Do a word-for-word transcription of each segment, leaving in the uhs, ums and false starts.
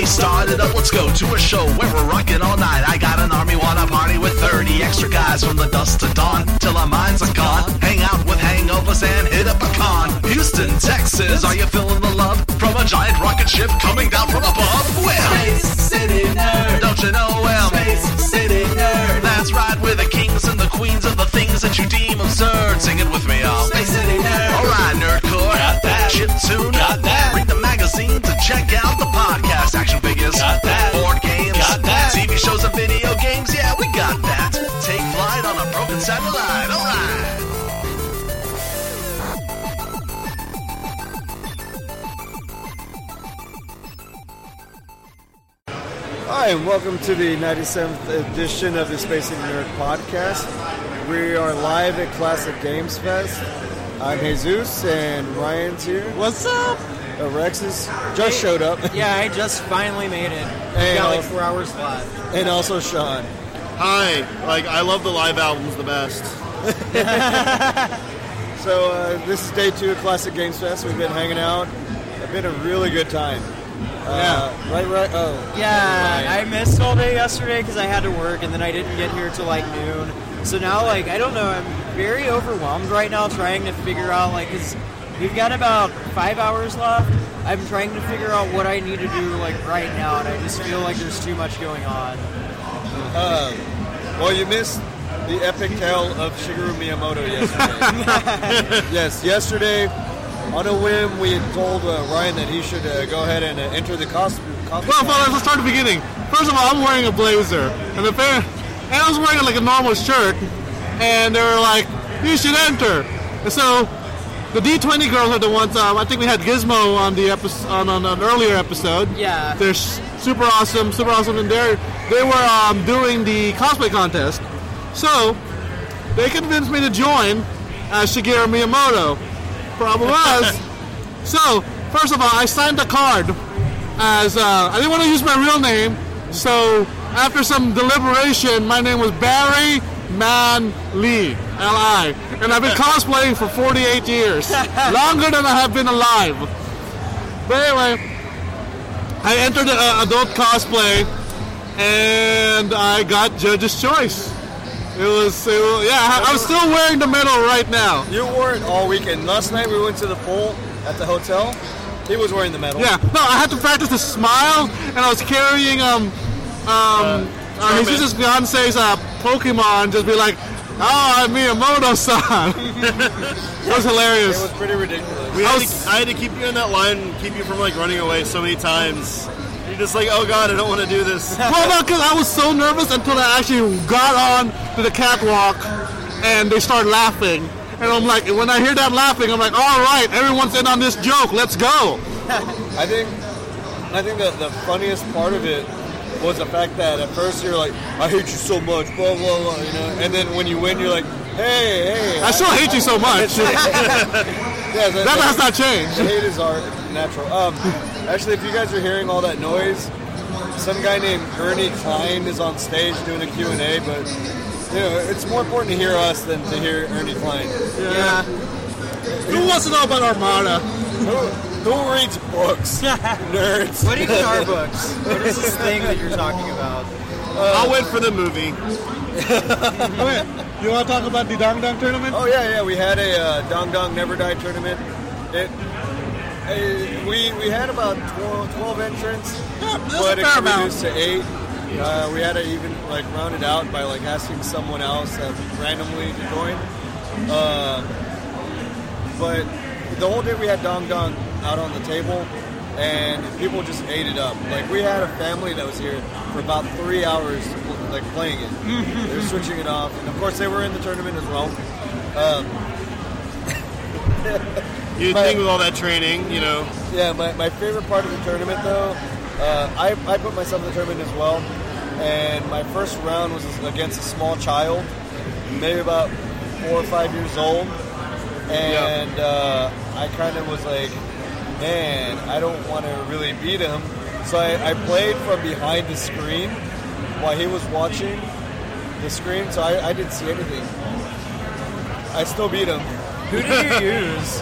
day started up, let's go to a show where we're rocking all night. I got an army, wanna party with thirty extra guys from the dusk to dawn till our minds are gone. Hang out with hangovers and hit up a con. Houston, Texas, are you feeling the love from a giant rocket ship coming down from above? Well, Space City Nerd. don't you know, well, Space City Nerd. that's right, we're the kings and the queens of the things that you deem absurd. Sing it with me, y'all. Space City Nerd. Alright, Nerdcore. Got that. Chiptune. Got that. Read the magazine to check out the podcast. Action figures. Got that. Board games. Got that. T V shows and video games. Yeah, we got that. Take flight on a broken satellite. Alright. Hi, and welcome to the ninety-seventh edition of the Space City Nerd Podcast. We are live at Classic Games Fest. I'm Jesus, and Ryan's here. What's up? Uh, Rex is just showed up. Yeah, I just finally made it. And Got like also- four hours left. And also Sean. Hi, like I love the live albums the best. So uh, this is day two of Classic Games Fest. We've been hanging out. It's been a really good time. Uh, yeah. Right, right. Oh. Yeah, Right. I missed all day yesterday because I had to work, and then I didn't get here till like noon. So now, like, I don't know, I'm very overwhelmed right now trying to figure out, like, because we've got about five hours left. I'm trying to figure out what I need to do, like, right now, and I just feel like there's too much going on. Uh, well, you missed the epic tale of Shigeru Miyamoto yesterday. Yes, yesterday, on a whim, we had told uh, Ryan that he should uh, go ahead and uh, enter the costume. costume Well, fellas, let's start at the beginning. First of all, I'm wearing a blazer, and the fair, and I was wearing like a normal shirt, and they were like, "You should enter." And so, the D twenty girls are the ones. Um, I think we had Gizmo on the episode on, on an earlier episode. Yeah. They're s- super awesome, super awesome, and they they were um, doing the cosplay contest. So, they convinced me to join as Shigeru Miyamoto. Problem was, so first of all, I signed a card as uh, I didn't want to use my real name. So after some deliberation, my name was Barry Man Lee, L I, and I've been cosplaying for forty-eight years, longer than I have been alive. But anyway, I entered uh, adult cosplay, and I got Judge's Choice. It was, it was, yeah, I- I'm still wearing the medal right now. You wore it all weekend. Last night we went to the pool at the hotel. He was wearing the medal. Yeah, no, I had to practice the smile, and I was carrying um um uh, Jesus' fiance's uh, Pokemon, just be like, "Oh, I'm Miyamoto-san." It was hilarious. It was pretty ridiculous. I We had was- to, I had to keep you in that line, and keep you from like running away so many times. You're just like, oh god, I don't want to do this. Well, no, because I was so nervous until I actually got on to the catwalk, and they started laughing. And I'm like, when I hear that laughing, I'm like, all right, everyone's in on this joke. Let's go. I think I think that the funniest part of it was the fact that at first you're like, I hate you so much, blah, blah, blah, you know, and then when you win, you're like, hey, hey. I still hate you so much. Yeah, the, That the- has not changed. The hate is our natural. Um, actually, if you guys are hearing all that noise, some guy named Ernie Klein is on stage doing a Q and A, but you know, it's more important to hear us than to hear Ernie Klein. Yeah. Who wants to know about Armada? Who, who reads books? Nerds. What even are books? What is this thing that you're talking about? I'll wait for the movie. Okay, you want to talk about the Dong Dong tournament? Oh yeah, yeah. We had a uh, Dong Dong Never Die tournament. It, uh, we we had about twelve, twelve entrants, Yeah, that's but a it fair got amount. reduced to eight. Uh, we had to even like round it out by like asking someone else uh, randomly to join. Uh, but the whole day we had Dong Dong out on the table, and people just ate it up. Like we had a family that was here for about three hours, like playing it. They were switching it off, and of course they were in the tournament as well. Um, You'd But- think with all that training, you know. Yeah, my, my favorite part of the tournament, though, uh, I, I put myself in the tournament as well, and my first round was against a small child, maybe about four or five years old, and uh, I kind of was like, man, I don't want to really beat him, so I, I played from behind the screen while he was watching the screen, so I, I didn't see anything. I still beat him. Who did you use?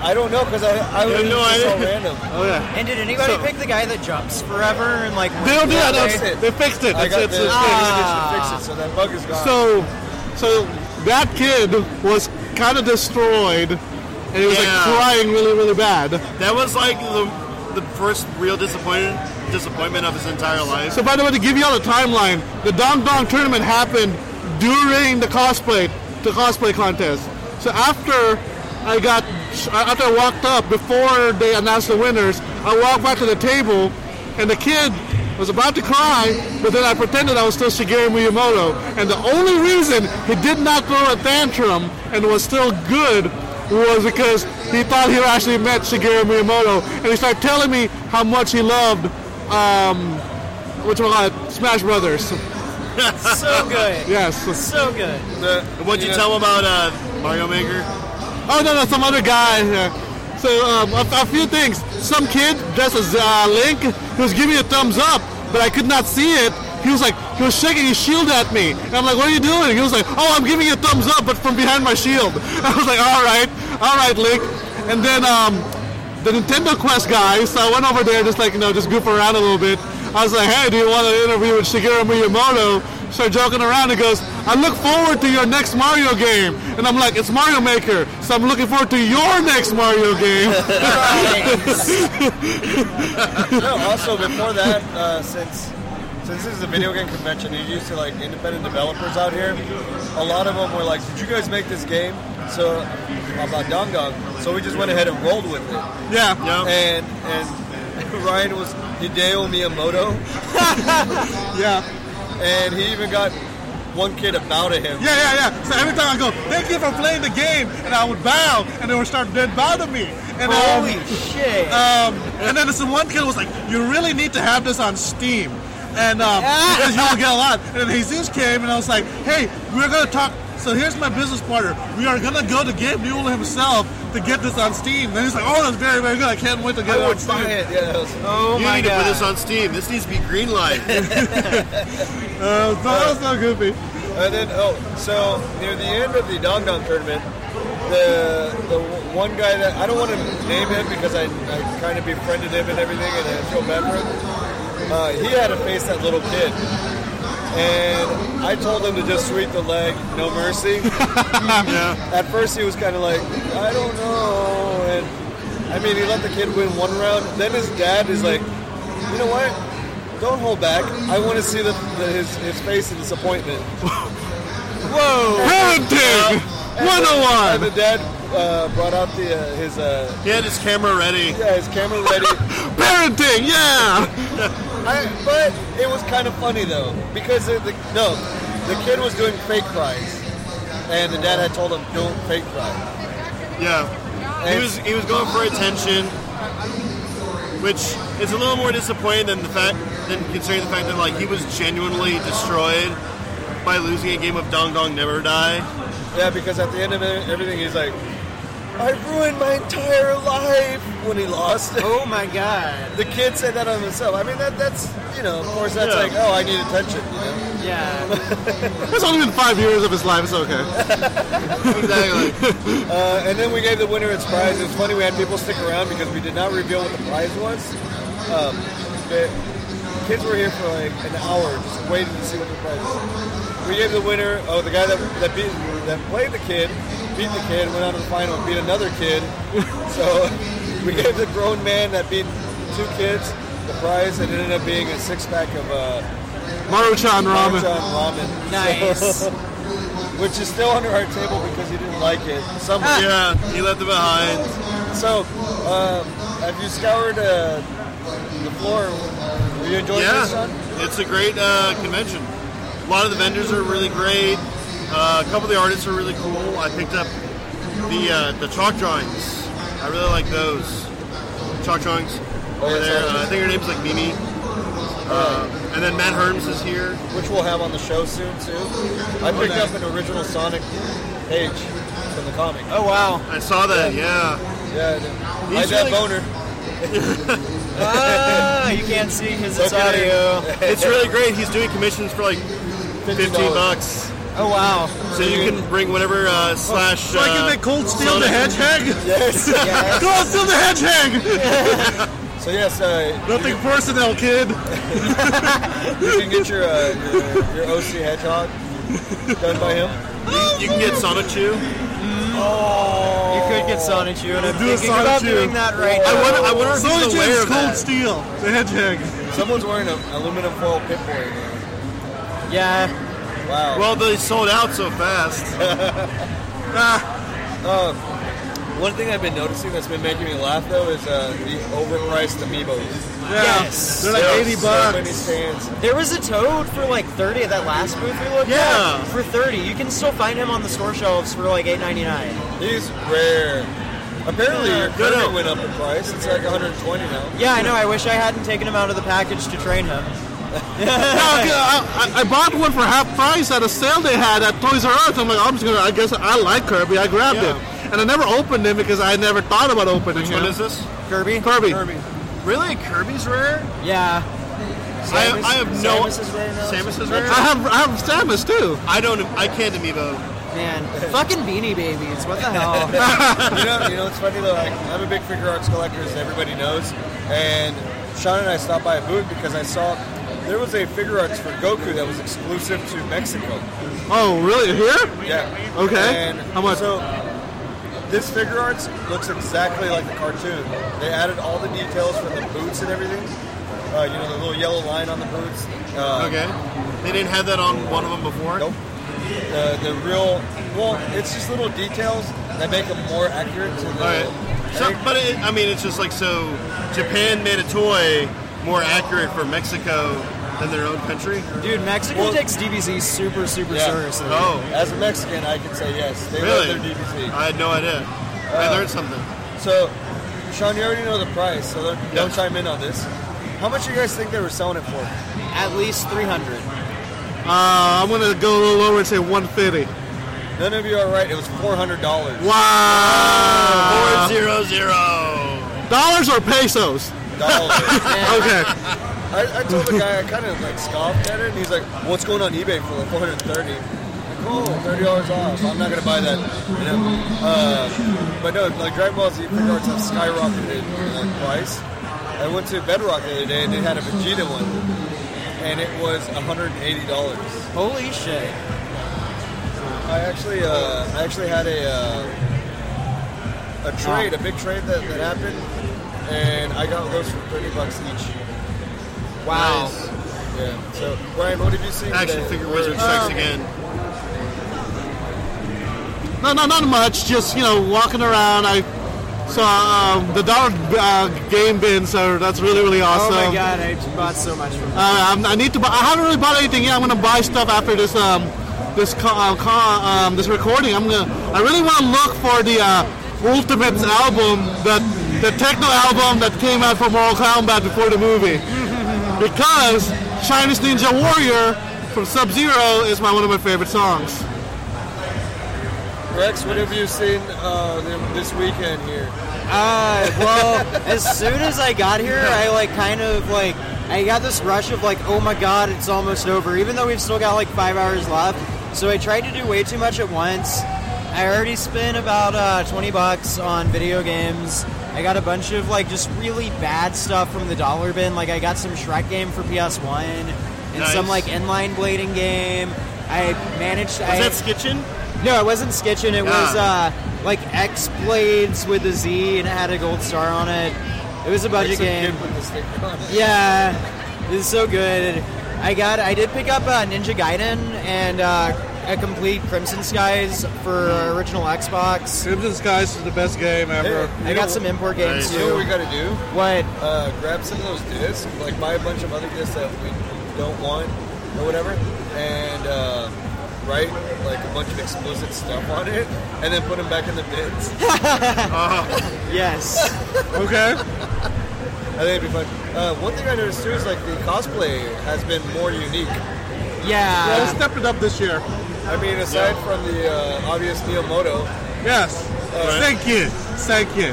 I don't know because I I You was have no just so idea? random. Oh yeah. And did anybody So- pick the guy that jumps forever and like? They don't do that. Yeah, no, that's it. They fixed it. I It's, got it's, the it's Ah. to fix it, so that bug is gone. So, so that kid was kind of destroyed, and he was like Yeah. crying really, really bad. That was like the the first real disappointment disappointment of his entire life. So, by the way, to give you all the timeline, the Dong Dong tournament happened during the cosplay, the cosplay contest. So after I got, after I walked up before they announced the winners, I walked back to the table, and the kid was about to cry, but then I pretended I was still Shigeru Miyamoto. And the only reason he did not throw a tantrum and was still good was because he thought he actually met Shigeru Miyamoto, and he started telling me how much he loved, um, what you call it, Smash Brothers. So good. Yes. So good. The- What'd you know, tell him about uh, Mario Maker? Oh no, no, some other guy. Yeah. So um, a, a few things. Some kid dressed as uh, Link, he was giving me a thumbs up, but I could not see it. He was like, he was shaking his shield at me, and I'm like, "What are you doing?" He was like, "Oh, I'm giving you a thumbs up, but from behind my shield." I was like, "All right, all right, Link." And then um, the Nintendo Quest guy, so I went over there just like you know, just goof around a little bit. I was like, "Hey, do you want to interview with Shigeru Miyamoto?" Start joking around. He goes, "I look forward to your next Mario game," and I'm like, "It's Mario Maker, so I'm looking forward to your next Mario game." No, also before that, uh, since since this is a video game convention, you're used to like independent developers out here. A lot of them were like, "Did you guys make this game?" So about Dong Dong. So we just went ahead and rolled with it. Yeah. Yeah. And and Ryan was Hideo Miyamoto, Yeah. and he even got one kid to bow to him. Yeah, yeah, yeah. So every time I go, "Thank you for playing the game," and I would bow, and they would start dead bow to me. And um, Holy shit. um, and then this one kid was like, "You really need to have this on Steam." And um, because you will get a lot. And then Jesus came, and I was like, "Hey, we're gonna talk. So here's my business partner. We are gonna go to Gabe Newell himself to get this on Steam." And he's like, "Oh, that's very, very good. I can't wait to get I it on would Steam." buy it. Yeah, that was, oh You my need to god. put this on Steam. This needs to be green light. Uh, so that was so goofy. And then, oh, so near the end of the Dong Dong tournament, the the one guy that I don't want to name him because I, I kind of befriended him and everything, and I feel bad for him. Uh, he had to face that little kid, and I told him to just sweep the leg, no mercy. At first, he was kind of like, I don't know, and I mean, he let the kid win one round. Then his dad is like, you know what? Don't hold back. I want to see the, the, his his face of disappointment. Whoa. Parenting And one the oh one. dad uh, brought out the uh, his uh, He had his camera ready. yeah his camera ready. Parenting, yeah. I, but it was kind of funny though because the, the no the kid was doing fake cries, and the dad had told him don't fake cry. Yeah. He And- was he was going for attention, which is a little more disappointing than the fact than considering the fact that like he was genuinely destroyed by losing a game of Dong Dong Never Die. Yeah, because at the end of it, everything he's like, I ruined my entire life when he lost. Oh my god. The kid said that on himself. I mean that that's you know of course that's Yeah. like oh I need attention. You know? Yeah. It's only been five years of his life. It's okay. Exactly. Uh, and then we gave the winner its prize. It's funny we had people stick around because we did not reveal what the prize was. Um, the kids were here for like an hour just waiting to see what the prize was. We gave the winner, oh, the guy that that beat that played the kid, beat the kid, went on to the final, and beat another kid. So we gave the grown man that beat two kids the prize, and it ended up being a six pack of uh, Maruchan ramen. Maruchan ramen. Nice. So- which is still under our table because he didn't like it. Somewhere. Yeah, he left it behind. So, um, have you scoured uh, the floor? Are you enjoying this, son? Yeah, it's a great uh, convention. A lot of the vendors are really great. Uh, a couple of the artists are really cool. I picked up the uh, the chalk drawings. I really like those chalk drawings over yeah, there. so- Uh, I think her name's like Mimi. Uh, and then Matt Herms is here. Which we'll have on the show soon, too. I picked up an original Sonic page from the comic. Oh wow. I saw that. Yeah. Yeah, I He's had that really- boner. Ah, you can't see because it's Okay. audio. It's really great. He's doing commissions for like fifteen bucks. Oh wow! So you can bring whatever uh, slash. So I can uh, make Cold Steel soda. the Hedgehog? Yes. Yes. Cold Steel the Hedgehog! So yes, uh, Nothing personal, kid. you can get your uh, your, your O C Hedgehog done by him. You can get Sonichu. You could get Sonichu, and I'm Do a thinking about Sonichu. doing that right I now. wonder, I wonder if So he's aware it's of Cold that. Steel the Hedgehog. Someone's wearing an aluminum foil Pip-Boy right now. Yeah. Wow. Well, they sold out so fast. Um, one thing I've been noticing that's been making me laugh though is uh, the overpriced amiibos. Yeah. Yes. They're like There are eighty so bucks. many stands. There was a Toad for like thirty at that last booth we looked Yeah. at. For thirty, you can still find him on the store shelves for like eight ninety-nine. He's rare. Apparently your No, no. Kirby went up in price. It's like one hundred twenty now. Yeah, I know. I wish I hadn't taken him out of the package to train him. Yeah, okay, I, I I bought one for half price at a sale they had at Toys R Us. I'm like, I'm just gonna. I guess I like Kirby. I grabbed Yeah. it, and I never opened him because I never thought about opening Which him. one is this? Kirby? Kirby. Kirby. Really? Kirby's rare? Yeah. I, I have no. Samus is rare now. Samus is rare? I have I have Samus too. I don't. I can't amiibo. Man. Fucking Beanie Babies. What the hell? you know, you know, it's funny though. Like, I'm a big figure arts collector, as everybody knows. And Sean and I stopped by a booth because I saw there was a figure arts for Goku that was exclusive to Mexico. Oh, really? Here? Yeah. Okay. And How much? So this figure arts looks exactly like the cartoon. They added all the details for the boots and everything. Uh, you know, the little yellow line on the boots. Uh, Okay. They didn't have that on one of them before? Nope. The, the real, well, it's just little details that make them more accurate to the. All right. So, but it, I mean, it's just like so. Japan made a toy more accurate for Mexico than their own country. Dude, Mexico Well- takes D B Z super, super Yeah. seriously. Oh, As a Mexican, I can say yes. They really? love their D V C. I had no idea. I Uh, learned something. So, Sean, you already know the price, so don't, Yeah. don't chime in on this. How much do you guys think they were selling it for? At least three hundred. Uh, I'm gonna go a little lower and say one fifty. None of you are right. It was four hundred dollars. Wow. Four zero zero. Dollars or pesos? Dollars. Okay. I, I told the guy, I kind of like scoffed at it, and he's like, "What's going on eBay for like four hundred thirty?" Like, "Oh, thirty dollars off. I'm not gonna buy that." You know. Uh, but no, like Dragon Ball Z figure arts have skyrocketed in like, price. I went to Bedrock the other day, and they had a Vegeta one, and it was one hundred eighty dollars. Holy shit. I actually, uh, I actually had a uh, a trade, a big trade that, that happened, and I got those for thirty bucks each. Wow. Nice. Yeah. So, Brian, what have you seen? Action today? figure Or- wizard strikes Um, again. No, no, not much. Just you know, walking around. I saw um, the dollar uh, game bin, so that's really, really awesome. Oh my god, I bought so much from that. Uh, I'm- I need to buy. I haven't really bought anything yet. I'm gonna buy stuff after this um this ca- uh, ca- um this recording. I'm gonna. I really want to look for the uh, Ultimates album, the the techno album that came out for Mortal Kombat before the movie, because Chinese Ninja Warrior from Sub-Zero is my one of my favorite songs. Rex, what have you seen uh, this weekend here? Uh, well, as soon as I got here, I like kind of like I got this rush of like, oh my god, it's almost over. Even though we've still got like five hours left, so I tried to do way too much at once. I already spent about uh, twenty bucks on video games. I got a bunch of like just really bad stuff from the dollar bin. Like I got some Shrek game for P S one and Nice. some like inline blading game. I managed. Was I, that Skitchin? No, it wasn't Skitchin. It was Ah. uh, like X Blades with a Z, and it had a gold star on it. It was a budget Some game. kid with the sticker on it. Yeah, it was so good. I got. I did pick up uh, Ninja Gaiden and uh, a complete Crimson Skies for uh, original Xbox. Crimson Skies is the best game ever. Hey, I got some import games Nice. You know what we too. got to do? What? Uh, grab some of those discs, like buy a bunch of other discs that we don't want or whatever, and uh, write like a bunch of explicit stuff on it, and then put them back in the bins. Yes. Okay. I think it'd be fun. Uh, one thing I noticed too is like the cosplay has been more unique. Yeah, Yeah. they stepped it up this year. I mean, aside from the uh, obvious Miyamoto, Yes. Thank you. Thank you.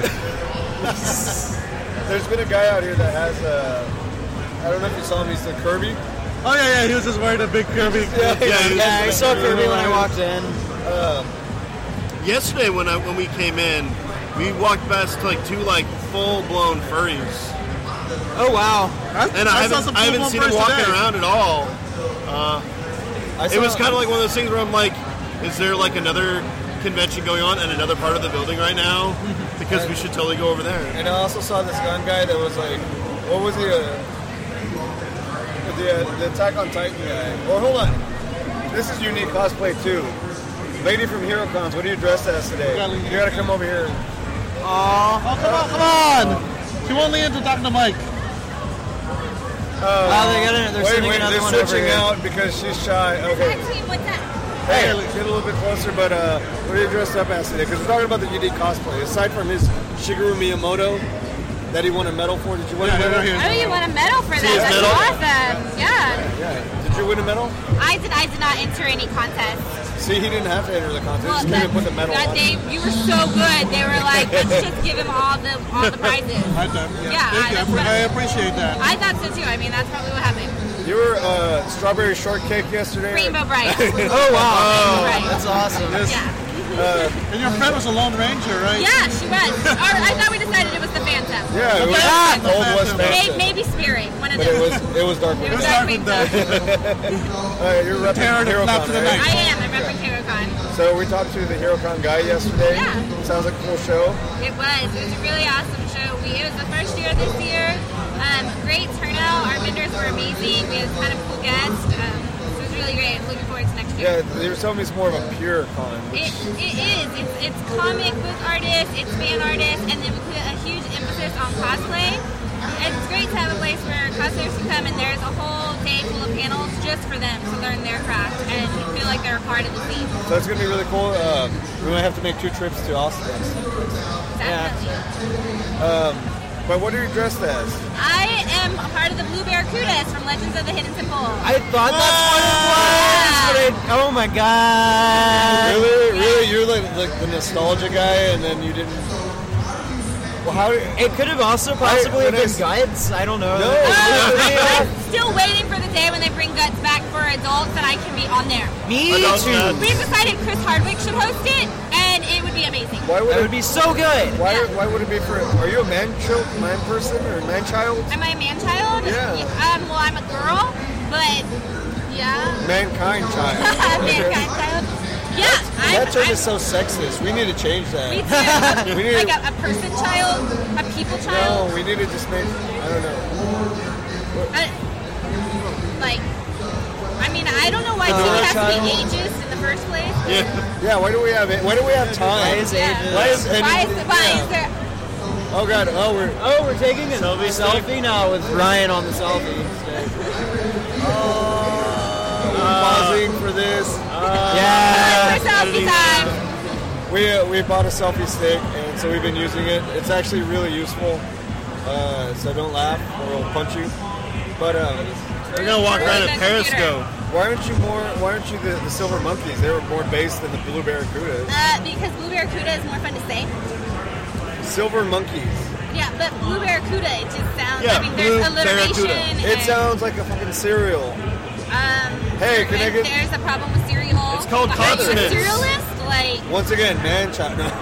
there's been a guy out here that has uh, I don't know if you saw him. He's the Kirby, Oh yeah, yeah. He was just wearing a big Kirby. Yeah, Yeah, he was Yeah, I just- saw Kirby when I walked in. Yesterday when I, when we came in, we walked past like two like full blown furries, Oh wow. and I, saw haven't some I haven't full-blown seen them furries walking today. around at all. I It saw- was kind of like one of those things where I'm like, is there like another convention going on in another part of the building right now? Because we should totally go over there. And I also saw this gun guy that was like, what was he? Uh, the uh, the Attack on Titan guy. Well, hold on. This is unique cosplay too. Lady from HeroCons, what are you dressed as today? You gotta come over here. Oh, come on, come on! She won't lean into talking to Mike. Wow, they got it. They're Wait, sending wait, another they're one over switching here. out because she's shy. Okay. What's that? Hey, get a little bit closer, but uh, what are you dressed up as today? Because we're talking about the unique cosplay. Aside from his Shigeru Miyamoto that he won a medal for, did you win a medal? Oh, you won a medal for that. his That's medal? awesome. Yeah. Yeah. Did you win a medal? I did I did not enter any contest. See, he didn't have to enter the contest. Well, He just came that, and put the medal that on. day you were so good. They were like, let's just give him all the all the prizes. Right there. Yeah, Thank I- you. I, that's appre- what- I appreciate that. I thought so too. I mean, that's probably what happened. You were uh, strawberry shortcake yesterday. Rainbow Bright. Oh wow. Rainbow Bright. That's awesome. Yeah. And your friend was a Lone Ranger, right? Yeah, she was. Or I thought we decided it was the Phantom. Yeah, it was Ah! Old West Maybe, Phantom. maybe Spirit. One of But it those. was it was Dark It West. was Dark Dark with Phantom. Uh, you're repping Terror to flap HeroCon, to the right? night. I am. I'm repping HeroCon. So we talked to the HeroCon guy yesterday. Yeah. Sounds like a cool show. It was. It was a really awesome show. We, it was the first year this year. Um, great turnout. Our vendors were amazing. We had a ton of cool guests. Um, so it was really great. Looking forward to next year. Yeah, they were telling me it's more of a pure con. It, it is. It's, it's comic book artists, it's fan artists, and then we put a huge emphasis on cosplay. And it's great to have a place where cosplayers can come and there's a whole day full of panels just for them to learn their craft and feel like they're a part of the scene. So it's gonna be really cool. Uh, we might have to make two trips to Austin. Definitely. But what are you dressed as? I am a part of the Blue Barracudas from Legends of the Hidden Temple. I thought that's what it was. But I, oh my god. Really, really, you're like, like the nostalgia guy, and then you didn't. Well, how? It could have also possibly I- have when I been s- Guides. I don't know. No. Uh, I'm still waiting for the day when they bring Guts back for adults and I can be on there. Me Adults too. Guts. We've decided Chris Hardwick should host it, and it would be amazing. Why would That it would be so good. Why, why would it be for? Are you a man child, man person, or a man child? Am I a man child? Yeah. Um, well, I'm a girl, but yeah. Mankind child. Mankind child. Yeah, I'm, That term I'm is so sexist. We need to change me that. too. We need like to, a, a person child, a people child. no, we need to just make. I don't know. I, like, I mean, I don't know why Uh, T V has to child. be ageist in the first place. Yeah. Yeah, why do we have it? Why do we have time? Why is Yeah. ageist? Why is, Why is, any- why yeah. is there? Oh god. Oh, we're. Oh, we're taking a Selfie selfie, stick? now with Ryan on the selfie stick. We're pausing for this. yeah. For selfie time. We uh, we bought a selfie stick, and so we've been using it. It's actually really useful. Uh, so don't laugh, or we'll punch you. But um, We're gonna walk around Ruin at the computer. Periscope. why aren't you more? Why aren't you the, the Silver Monkeys? They were more based than the Blue Barracudas. Uh, because Blue Barracuda is more fun to say. Silver Monkeys. Yeah, but Blue Barracuda, it just sounds. Yeah, I mean, there's Blue alliteration. Barracuda. It and, sounds like a fucking cereal. Um, Hey, can I and get- There's a problem with cereal. It's called Are you a consonants. cerealist? Like, Once again, man child. No.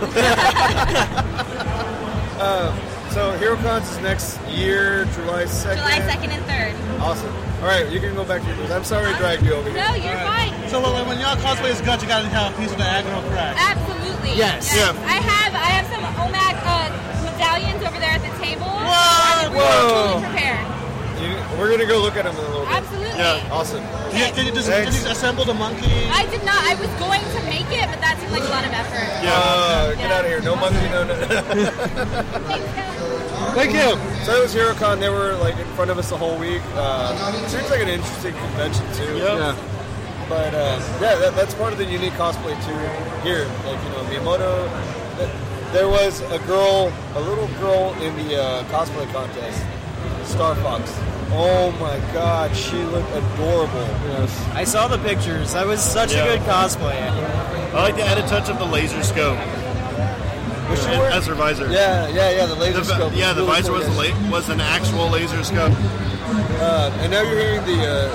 uh, so HeroCons is next year, July second. July second and third. Awesome. All right, you can go back to your booth. I'm sorry I dragged you over here. No, you're fine. So like, when y'all cosplay as Guts, you gotta have a piece of the aggro crack. Absolutely. Yes. Yeah. I have I have some O M A C uh, medallions over there at the table. Whoa! I think we're Whoa. fully prepared. You, we're gonna go look at them in a little bit. Absolutely. Yeah. Awesome. Did, did you just Thanks. did you assemble the monkey? I did not. I was going to make it, but that seemed like a lot of effort. Uh, get Yeah. out of here. No monkey, no, no. Thanks, guys. Thank you. So it was HeroCon. They were like in front of us the whole week. Uh, seems like an interesting convention too. Yep. Yeah. But uh, yeah, that, that's part of the unique cosplay too. Here, like you know, Miyamoto. th- There was a girl, a little girl in the uh, cosplay contest, Star Fox. Oh my God, she looked adorable. Yes. I saw the pictures. That was such Yeah. a good cosplay. I like the added touch of the laser scope Was she and- wearing? as her visor. Yeah, yeah, yeah. The laser The, scope. yeah, the Really visor cool, was the yeah. la- was an actual laser scope. Uh, and now you're hearing the uh,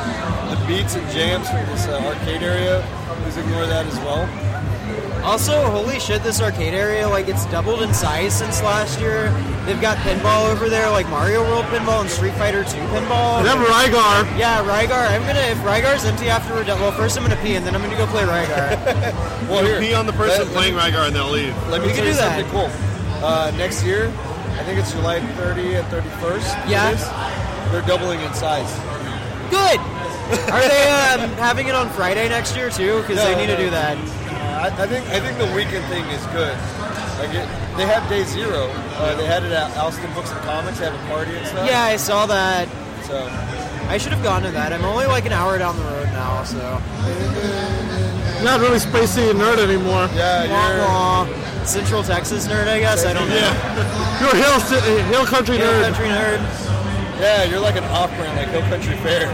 the beats and jams from this uh, arcade area. Please ignore that as well. Also, holy shit, this arcade area, like, it's doubled in size since last year. They've got pinball over there, like Mario World pinball and Street Fighter two pinball. They have Rygar. Yeah, Rygar. I'm gonna, if Rygar's empty after we're done, well, first I'm gonna pee and then I'm gonna go play Rygar. Well, You here, pee on the person let- playing let me, Rygar and they'll leave. Let me We tell can you do that. something cool. Uh, next year, I think it's July thirtieth and thirty-first. Yeah. it is, They're doubling in size. Good! Are they um, having it on Friday next year, too? Because No, they need no. to do that. I, I think I think the weekend thing is good. Like it, they have Day Zero. Uh, they had it at Alston Books and Comics. They have a party and stuff. Yeah, I saw that. So I should have gone to that. I'm only like an hour down the road now, so. Not really spacey nerd anymore. yeah, you're, Wah, wah. Central Texas nerd, I guess. I don't know. Yeah. You're a hill, ci- hill country Hill nerd. country nerd. yeah, you're like an off-brand, like Hill Country Fair.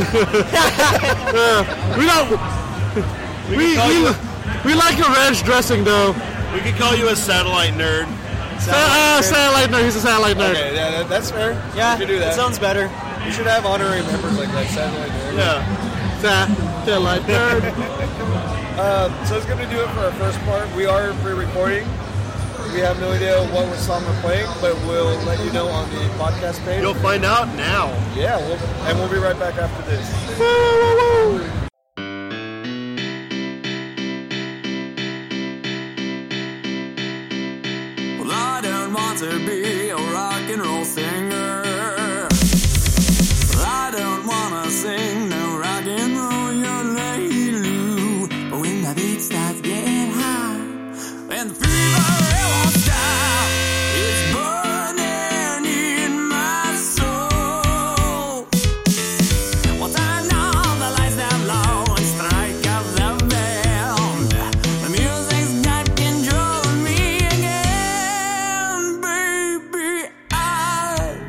Uh, we don't. We call we, you- we like your ranch dressing though. We could call you a satellite nerd. Sa- uh, satellite nerd. He's a satellite nerd. Okay, yeah, that, that's fair. Yeah, you can do that. that sounds better. You should have honorary members like that. Satellite nerd. Yeah. Satellite nerd. Uh, so it's going to do it for our first part. We are pre-recording. We have no idea what song we're playing, but we'll let you know on the podcast page. You'll find out now. Yeah, we'll, and we'll be right back after this. Well, I don't want to be a rock and roll singer. I don't want to sing no rock and roll yodelay-loo. But when the beat starts getting high and the fever it won't stop, it's burning in my soul. Well, turn on the lights down low and strike up the band. The music's got control of me again, baby. I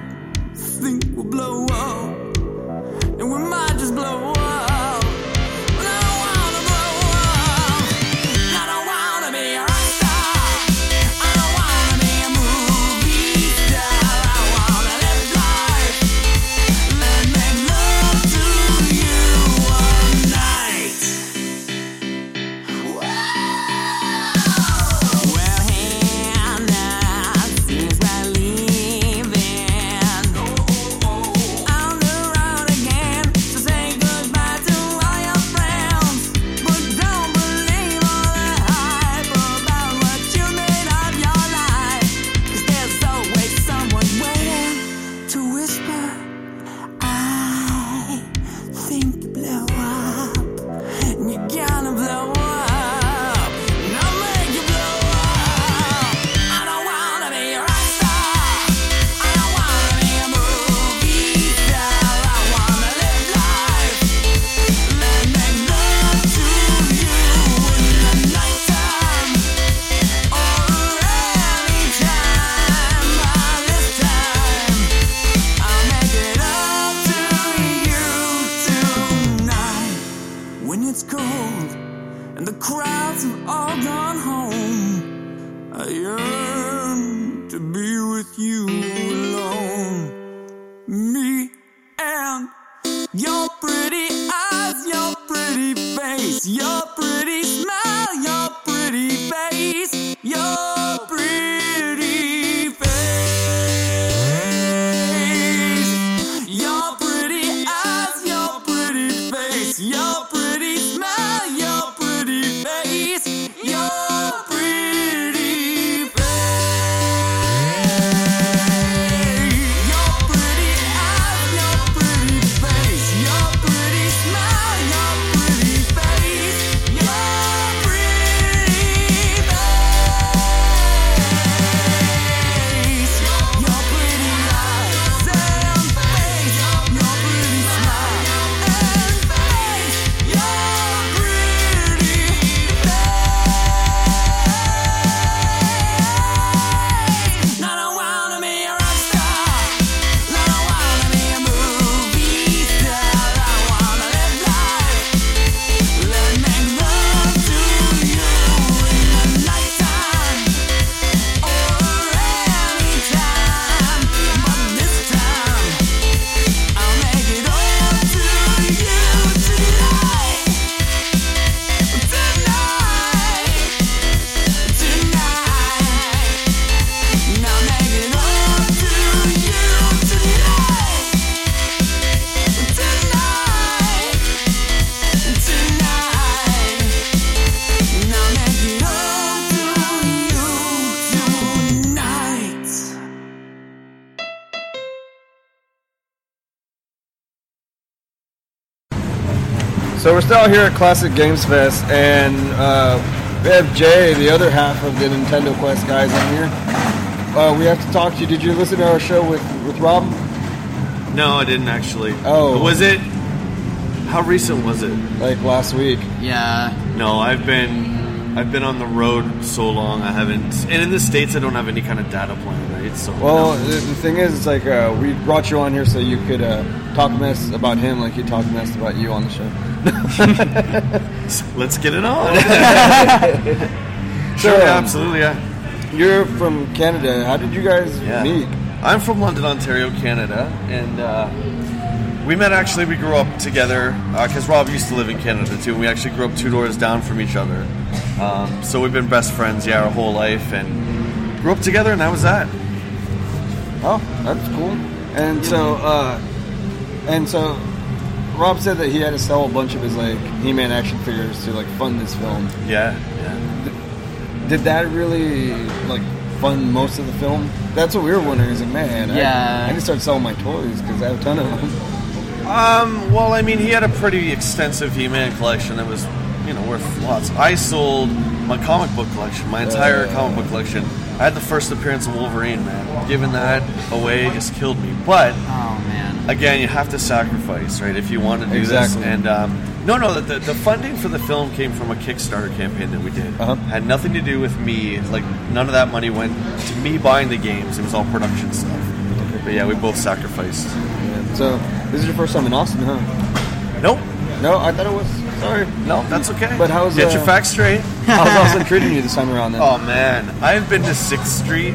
So we're still here at Classic Games Fest, and uh, we have Jay, the other half of the Nintendo Quest guys on here. Uh, we have to talk to you. Did you listen to our show with, with Rob? No, I didn't actually. Oh. Was it? How recent was it? Like last week. Yeah. No, I've been I've been on the road so long. I haven't. And in the States, I don't have any kind of data plan, right? So. Well, no. the, the thing is, it's like uh, we brought you on here so you could uh, talk mess about him like he talked mess about you on the show. Let's get it on. So, Sure, um, yeah, absolutely, yeah. You're from Canada. How did you guys Yeah. meet? I'm from London, Ontario, Canada, and uh, we met actually, we grew up together, because uh, Rob used to live in Canada too, and we actually grew up two doors down from each other. Um, so we've been best friends, yeah, our whole life, and grew up together, and that was that. Oh, that's cool. And so, uh, and so, Rob said that he had to sell a bunch of his like He-Man action figures to like fund this film. Yeah, yeah. Did that really like fund most of the film? That's what we were wondering. Is like, man, Yeah. I, I need to start selling my toys because I have a ton of them. Um, well, I mean, he had a pretty extensive He-Man collection that was, you know, worth lots. I sold my comic book collection, my entire Uh. comic book collection. I had the first appearance of Wolverine, man. Giving that away just killed me. But Oh man. again, you have to sacrifice, right, if you want to do Exactly. this. And um, no, no, the, the funding for the film came from a Kickstarter campaign that we did. Uh-huh. Had nothing to do with me. Like, none of that money went to me buying the games. It was all production stuff. But yeah, we both sacrificed. Yeah. So this is your first time in Austin, huh? Nope. No, I thought it was. Sorry. No, that's okay. But how's, Get uh, your facts straight. How's Austin treating you this time around then? Oh man, I've been to sixth Street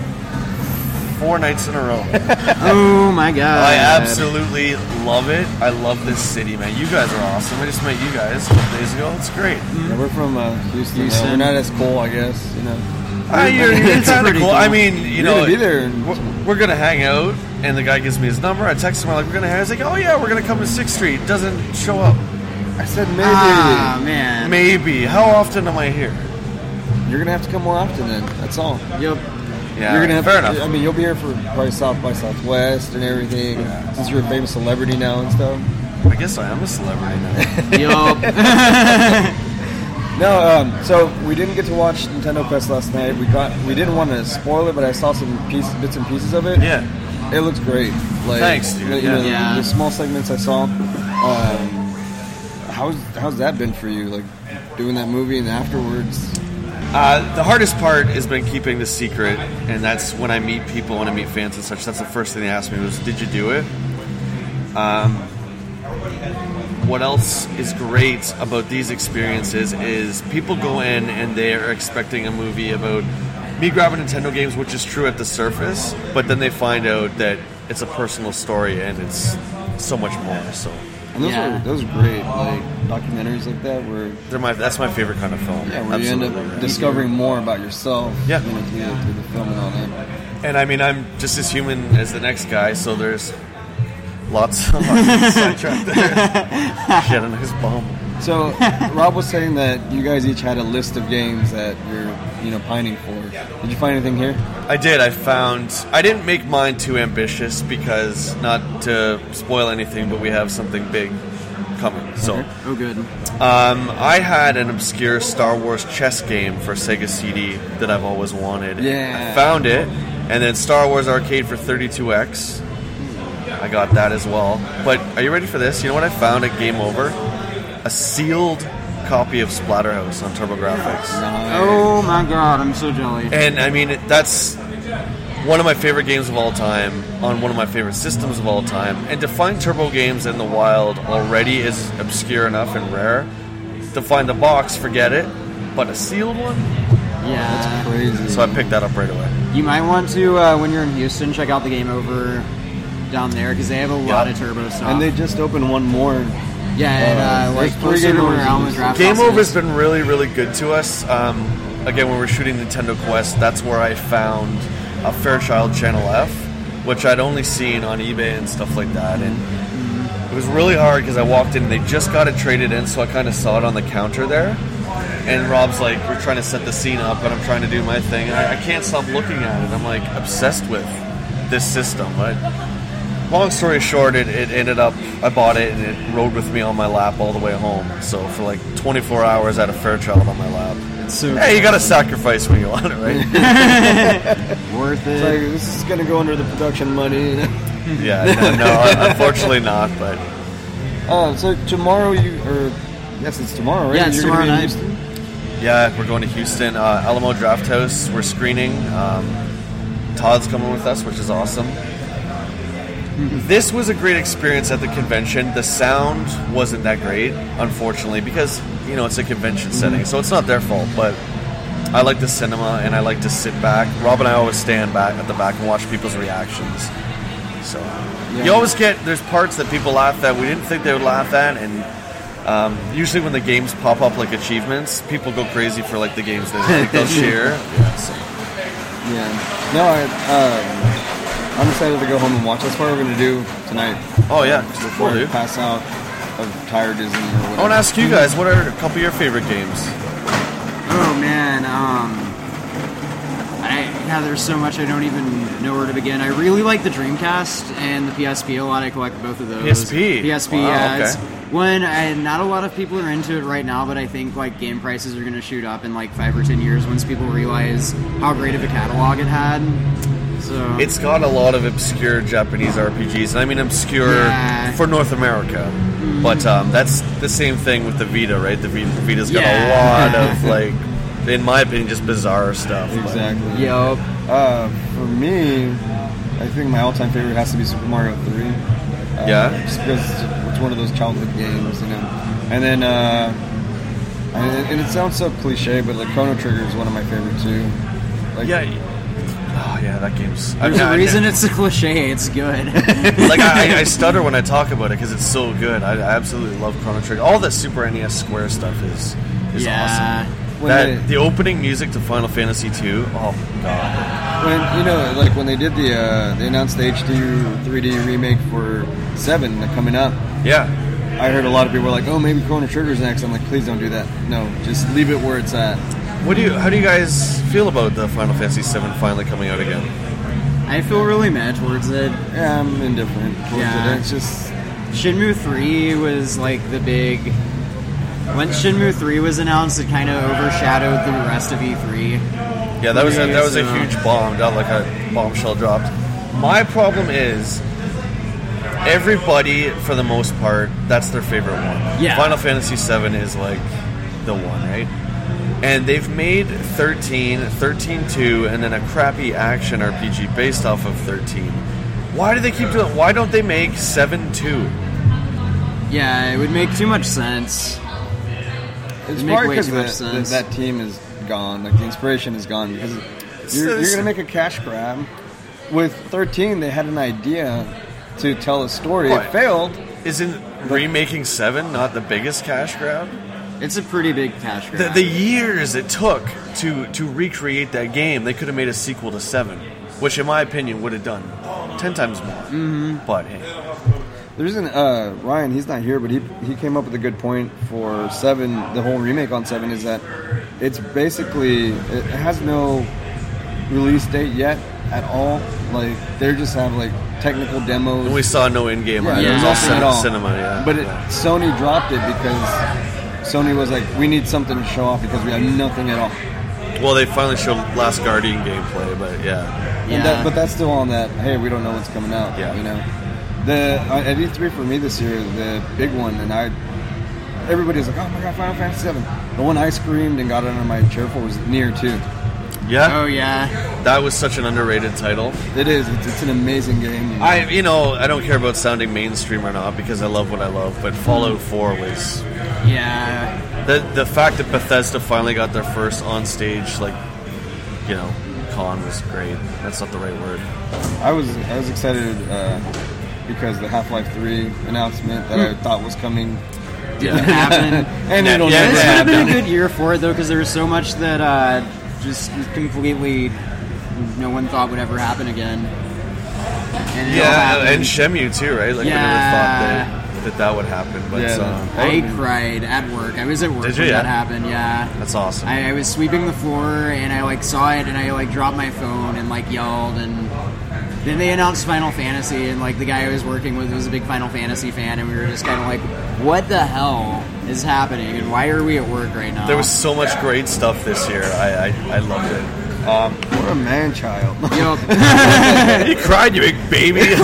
four nights in a row. Oh my god. I absolutely love it. I love this city, man. You guys are awesome. I just met you guys a couple days ago. It's great. Yeah, we're from uh, Houston. though. Houston. We're not as cool, I guess. You know. Ah, you're, you're It's kind of pretty cool. cool. I mean, you We're know, gonna be there and- we're, we're gonna hang out, and the guy gives me his number. I text him, I'm like, we're gonna hang out. He's like, oh yeah, we're gonna come to sixth Street. Doesn't show up. I said maybe. Ah man. Maybe. How often am I here? You're gonna have to come more often then. That's all. Yep. Yeah, You're gonna have fair to, enough. I mean, you'll be here for probably South by Southwest and everything. Since you're a famous celebrity now and stuff. I guess I am a celebrity now. Yup. No, um, so we didn't get to watch Nintendo Quest last night. We got, we didn't want to spoil it, but I saw some pieces, bits and pieces of it. Yeah. It looks great. Like, Thanks, dude. You know, Yeah. Yeah. The small segments I saw. Um, how's how's that been for you? Like doing that movie and afterwards. Uh, the hardest part has been keeping the secret, and that's when I meet people, when I meet fans and such. That's the first thing they ask me was, "Did you do it?" Um, what else is great about these experiences is people go in and they are expecting a movie about me grabbing Nintendo games, which is true at the surface, but then they find out that it's a personal story and it's so much more. So And those Yeah. are those are great, like documentaries like that where they're my that's my favorite kind of film. yeah, where you end Absolutely, up yeah. discovering more about yourself. Yeah. You know, through, the, through the film and all that. And I mean, I'm just as human as the next guy, so there's lots of sidetracked there. Shit on his bum. So Rob was saying that you guys each had a list of games that you're, you know, pining for. Did you find anything here? I did. I found. I didn't make mine too ambitious because, not to spoil anything, but we have something big coming. So, Oh good. um, I had an obscure Star Wars chess game for Sega C D that I've always wanted. Yeah. I found it, and then Star Wars Arcade for thirty-two X. I got that as well. But are you ready for this? You know what I found at Game Over? A sealed copy of Splatterhouse on TurboGrafx. Oh my god, I'm so jelly. And I mean, that's one of my favorite games of all time on one of my favorite systems of all time. And to find Turbo games in the wild already is obscure enough and rare. To find the box, forget it. But a sealed one? Yeah. Crazy. So I picked that up right away. You might want to, uh, when you're in Houston, check out the Game Over down there because they have a lot of turbo stuff. And they just opened one more. yeah, and, uh, uh, like there's three closer to Game where Overs Alma in Draft Game House Over's is. been really, really good to us. Um, again, when we're shooting Nintendo Quest, that's where I found a Fairchild Channel F, which I'd only seen on eBay and stuff like that. And it was really hard because I walked in and they just got it traded in, so I kind of saw it on the counter there. And Rob's like, we're trying to set the scene up, and I'm trying to do my thing. And I, I can't stop looking at it. I'm like obsessed with this system. But long story short, it, it ended up, I bought it and it rode with me on my lap all the way home. So for like twenty-four hours, I had a Fairchild on my lap. It's so Hey, you got to sacrifice when you want it, right? worth It's it. like, this is gonna go under the production money. yeah, no, no, unfortunately not. But Uh, so tomorrow you, or yes, it's tomorrow, right? Yeah, it's You're gonna tomorrow be in night. Houston? yeah, we're going to Houston, uh, Alamo Draft House. We're screening. Um, Todd's coming with us, which is awesome. This was a great experience at the convention. The sound wasn't that great, unfortunately, because, you know, it's a convention setting, so it's not their fault, but I like the cinema, and I like to sit back. Rob and I always stand back at the back and watch people's reactions. So, you always get, there's parts that people laugh at we didn't think they would laugh at, and um, usually when the games pop up like achievements, people go crazy for, like, the games that like, they'll cheer. Yeah, so. Yeah. No, I, um, I'm excited to go home and watch. That's what we're going to do tonight. Oh, yeah, Before cool, we dude. pass out of tiredism or whatever. I want to ask you guys, what are a couple of your favorite games? Oh man, um, I yeah, there's so much I don't even know where to begin. I really like the Dreamcast and the P S P a lot. I collect both of those. P S P? P S P, Wow, yeah. okay. It's one, I, not a lot of people are into it right now, but I think like game prices are going to shoot up in like five or ten years once people realize how great of a catalog it had. So It's got a lot of obscure Japanese R P Gs, and I mean obscure Yeah. for North America. But um, that's the same thing with the Vita, right? The Vita, Vita's got Yeah. a lot of, like, in my opinion, just bizarre stuff. but- Exactly. Yup. Uh, for me, I think my all-time favorite has to be Super Mario three. Uh, Yeah? Just because it's one of those childhood games, you know. And then, uh, and, and it sounds so cliche, but like Chrono Trigger is one of my favorite too. Like, Yeah. Oh, yeah, that game's... There's I, a I- reason it's a cliche. It's good. like, I, I stutter when I talk about it because it's so good. I, I absolutely love Chrono Trigger. All the Super N E S Square stuff is, is Yeah. awesome. When That, they- the opening music to Final Fantasy two, oh, God. when you know, like when they did the, uh, they announced the H D three D remake for seven coming up. Yeah. I heard a lot of people were like, "Oh, maybe Chrono Trigger's next." I'm like, "Please don't do that. No, just leave it where it's at." What do you? How do you guys feel about the Final Fantasy seven finally coming out again? I feel really mad towards it. Yeah, I'm indifferent towards Yeah. it. It's just Shenmue three was like the big. When Shenmue three was announced, it kind of overshadowed the rest of E three. Yeah, that was a, that was a Yeah. huge bomb, not like a bombshell dropped. My problem is everybody, for the most part, that's their favorite one. Yeah. Final Fantasy seven is like the one, right? And they've made thirteen, thirteen two, and then a crappy action R P G based off of thirteen. Why do they keep doing? Why don't they make seven two? Yeah, it would make too much sense. it's It'd make probably way because too much that, sense. that team is gone. Like the inspiration is gone because you're, you're going to make a cash grab. With thirteen, they had an idea to tell a story. What? It failed. Isn't remaking seven not the biggest cash grab? It's a pretty big cash The, grab. the years it took to to recreate that game, they could have made a sequel to seven, which, in my opinion, would have done ten times more. Mm-hmm. But hey, There's an uh, Ryan. He's not here, but he he came up with a good point for seven. The whole remake on seven is that it's basically it has no release date yet at all. Like they just have like technical demos. we saw no in-game. Yeah, It was there's all nothing cin- at all. cinema. Yeah, But it, yeah. Sony dropped it because Sony was like, we need something to show off because we have nothing at all. Well, they finally showed Last Guardian gameplay, but yeah, Yeah. And that, but that's still on that. Hey, we don't know what's coming out. Yeah. You know, the uh, at E three for me this year, the big one, and I, everybody's like, oh my god, Final Fantasy seven. The one I screamed and got under my chair for was Nier two. yeah, Oh yeah. that was such an underrated title. It is. It's, it's an amazing game. I, you know, I don't care about sounding mainstream or not because I love what I love. But Fallout four was Yeah. the the fact that Bethesda finally got their first on stage, like, you know, con was great. That's not the right word. I was I was excited uh, because the Half-Life three announcement that I thought was coming Didn't happen. and it'll Yeah, never This would have been a happen. good year for it though, because there was so much that uh, just completely no one thought would ever happen again. And it all Yeah, happened. and Shemu too, right? Like, Yeah. I never thought that, that that would happen, but Yeah, um, I cried at work. I was at work Did when you? that Yeah. happened. Yeah. that's awesome. I, I was sweeping the floor and I like saw it and I like dropped my phone and like yelled and then they announced Final Fantasy, and like the guy I was working with was a big Final Fantasy fan, and we were just kind of like, what the hell is happening, and why are we at work right now? There was so much great stuff this year. I I, I loved it. Um, what a man child. You cried, you big baby.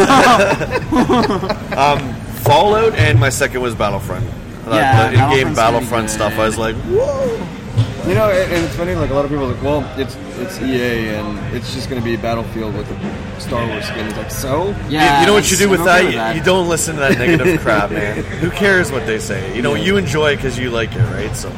um, Fallout, and my second was Battlefront. Yeah, the in-game Battlefront's Battlefront pretty stuff, good. I was like, whoa. You know, and and it's funny, like a lot of people are like, well, it's it's E A and it's just going to be Battlefield with a Star Wars skin. It's like, so? Yeah, you, you know what you do with I'm that? okay with You, that. you don't listen to that negative crap, man. Who cares what they say? You know, Yeah. you enjoy it because you like it, right? So,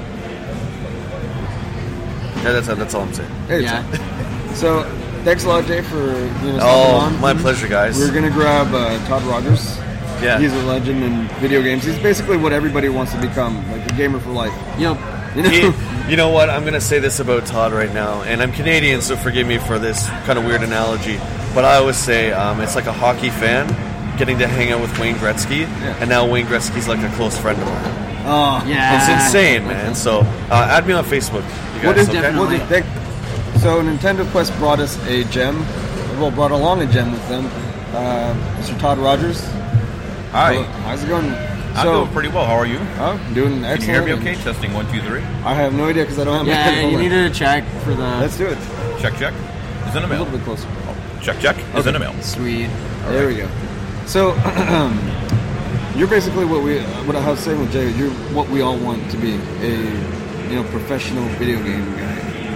yeah, that's that's all I'm saying. Hey, Yeah. So, thanks a lot, Jay, for you know, stopping Oh, on. my pleasure, guys. We're going to grab uh, Todd Rogers. Yeah. He's a legend in video games. He's basically what everybody wants to become, like a gamer for life. Yep. You know? He- you know what? I'm going to say this about Todd right now, and I'm Canadian, so forgive me for this kind of weird analogy, but I always say um, it's like a hockey fan getting to hang out with Wayne Gretzky, and now Wayne Gretzky's like a close friend of mine. Oh, Yeah. It's insane, man. So uh, add me on Facebook, you What guys. is, Okay? what is, thank, so Nintendo Quest brought us a gem. Well, brought along a gem with them. Uh, Mister Todd Rogers. Hi. Hello. How's it going? I'm So, doing pretty well. How are you? oh, doing Can you hear excellent. me okay? Testing one, two, three. I have no idea because I don't have my Yeah, headphone you in. need to check for the Let's do it. Check, check. Is in the A mail. little bit closer. Check, check. Is in the mail. sweet. There we go. So, you're basically what we, what I was saying with Jay. You're what we all want to be, a you know professional video game guy,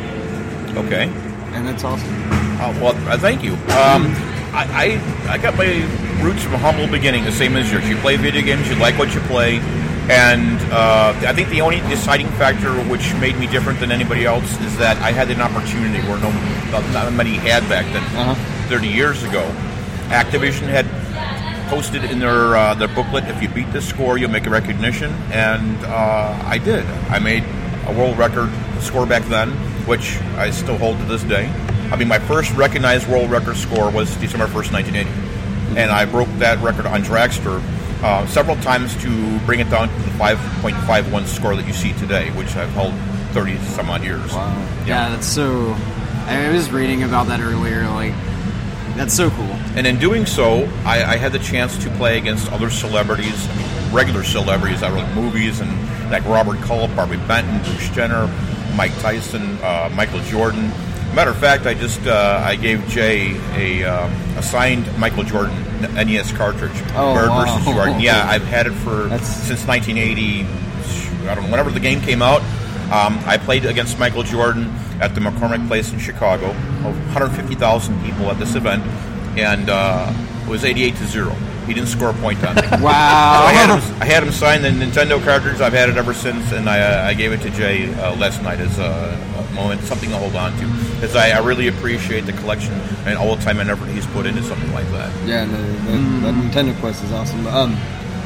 Okay. and that's awesome. Uh, well, uh, thank you. Um, I, I I got my roots from a humble beginning, the same as yours. You play video games, you like what you play, and uh, I think the only deciding factor which made me different than anybody else is that I had an opportunity where no not many had back then, Uh-huh. thirty years ago. Activision had posted in their uh, their booklet, if you beat this score, you'll make a recognition, and uh, I did. I made a world record score back then, which I still hold to this day. I mean, my first recognized world record score was December first, nineteen eighty, and I broke that record on Dragster uh, several times to bring it down to the five point five one score that you see today, which I've held thirty some odd years. Wow. Yeah, that's so. I was reading about that earlier. Like, that's so cool. And in doing so, I, I had the chance to play against other celebrities, I mean, regular celebrities out of movies, and like Robert Culp, Barbie Benton, Bruce Jenner, Mike Tyson, uh, Michael Jordan. Matter of fact, I just uh, I gave Jay a, uh, a signed Michael Jordan N E S cartridge, Oh, Bird wow. versus Jordan. Yeah, I've had it for That's- since nineteen eighty. I don't know, whenever the game came out. Um, I played against Michael Jordan at the McCormick Place in Chicago. one hundred fifty thousand people at this event, and uh, it was eighty-eight to zero. He didn't score a point on me. So Wow. I had him. I had him sign the Nintendo cartridge. I've had it ever since, and I, uh, I gave it to Jay uh, last night as a, a moment, something to hold on to, because I, I really appreciate the collection and all the time and effort he's put into something like that. Yeah, the, the, that Nintendo Quest is awesome. Um,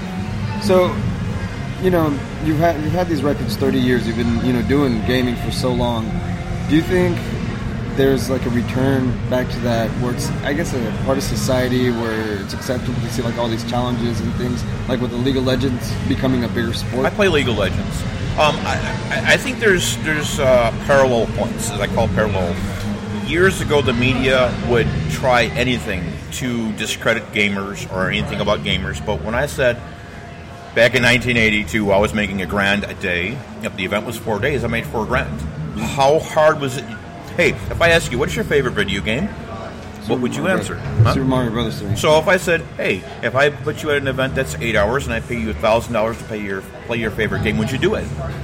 so, you know, you've had you've had these records thirty years. You've been you know doing gaming for so long. Do you think there's like a return back to that, where it's I guess a part of society where it's acceptable to see like all these challenges and things, like with the League of Legends becoming a bigger sport? I play League of Legends. Um, I, I, I think there's there's uh, parallel points, as I call parallel. Years ago, the media would try anything to discredit gamers or anything about gamers. But when I said back in nineteen eighty-two, I was making a grand a day. If the event was four days, I made four grand. How hard was it? Hey, if I ask you, what's your favorite video game? What would you Mario answer? Brothers. Huh? Super Mario Brothers three. So if I said, hey, if I put you at an event that's eight hours and I pay you a thousand dollars to pay your play your favorite game, would you do it?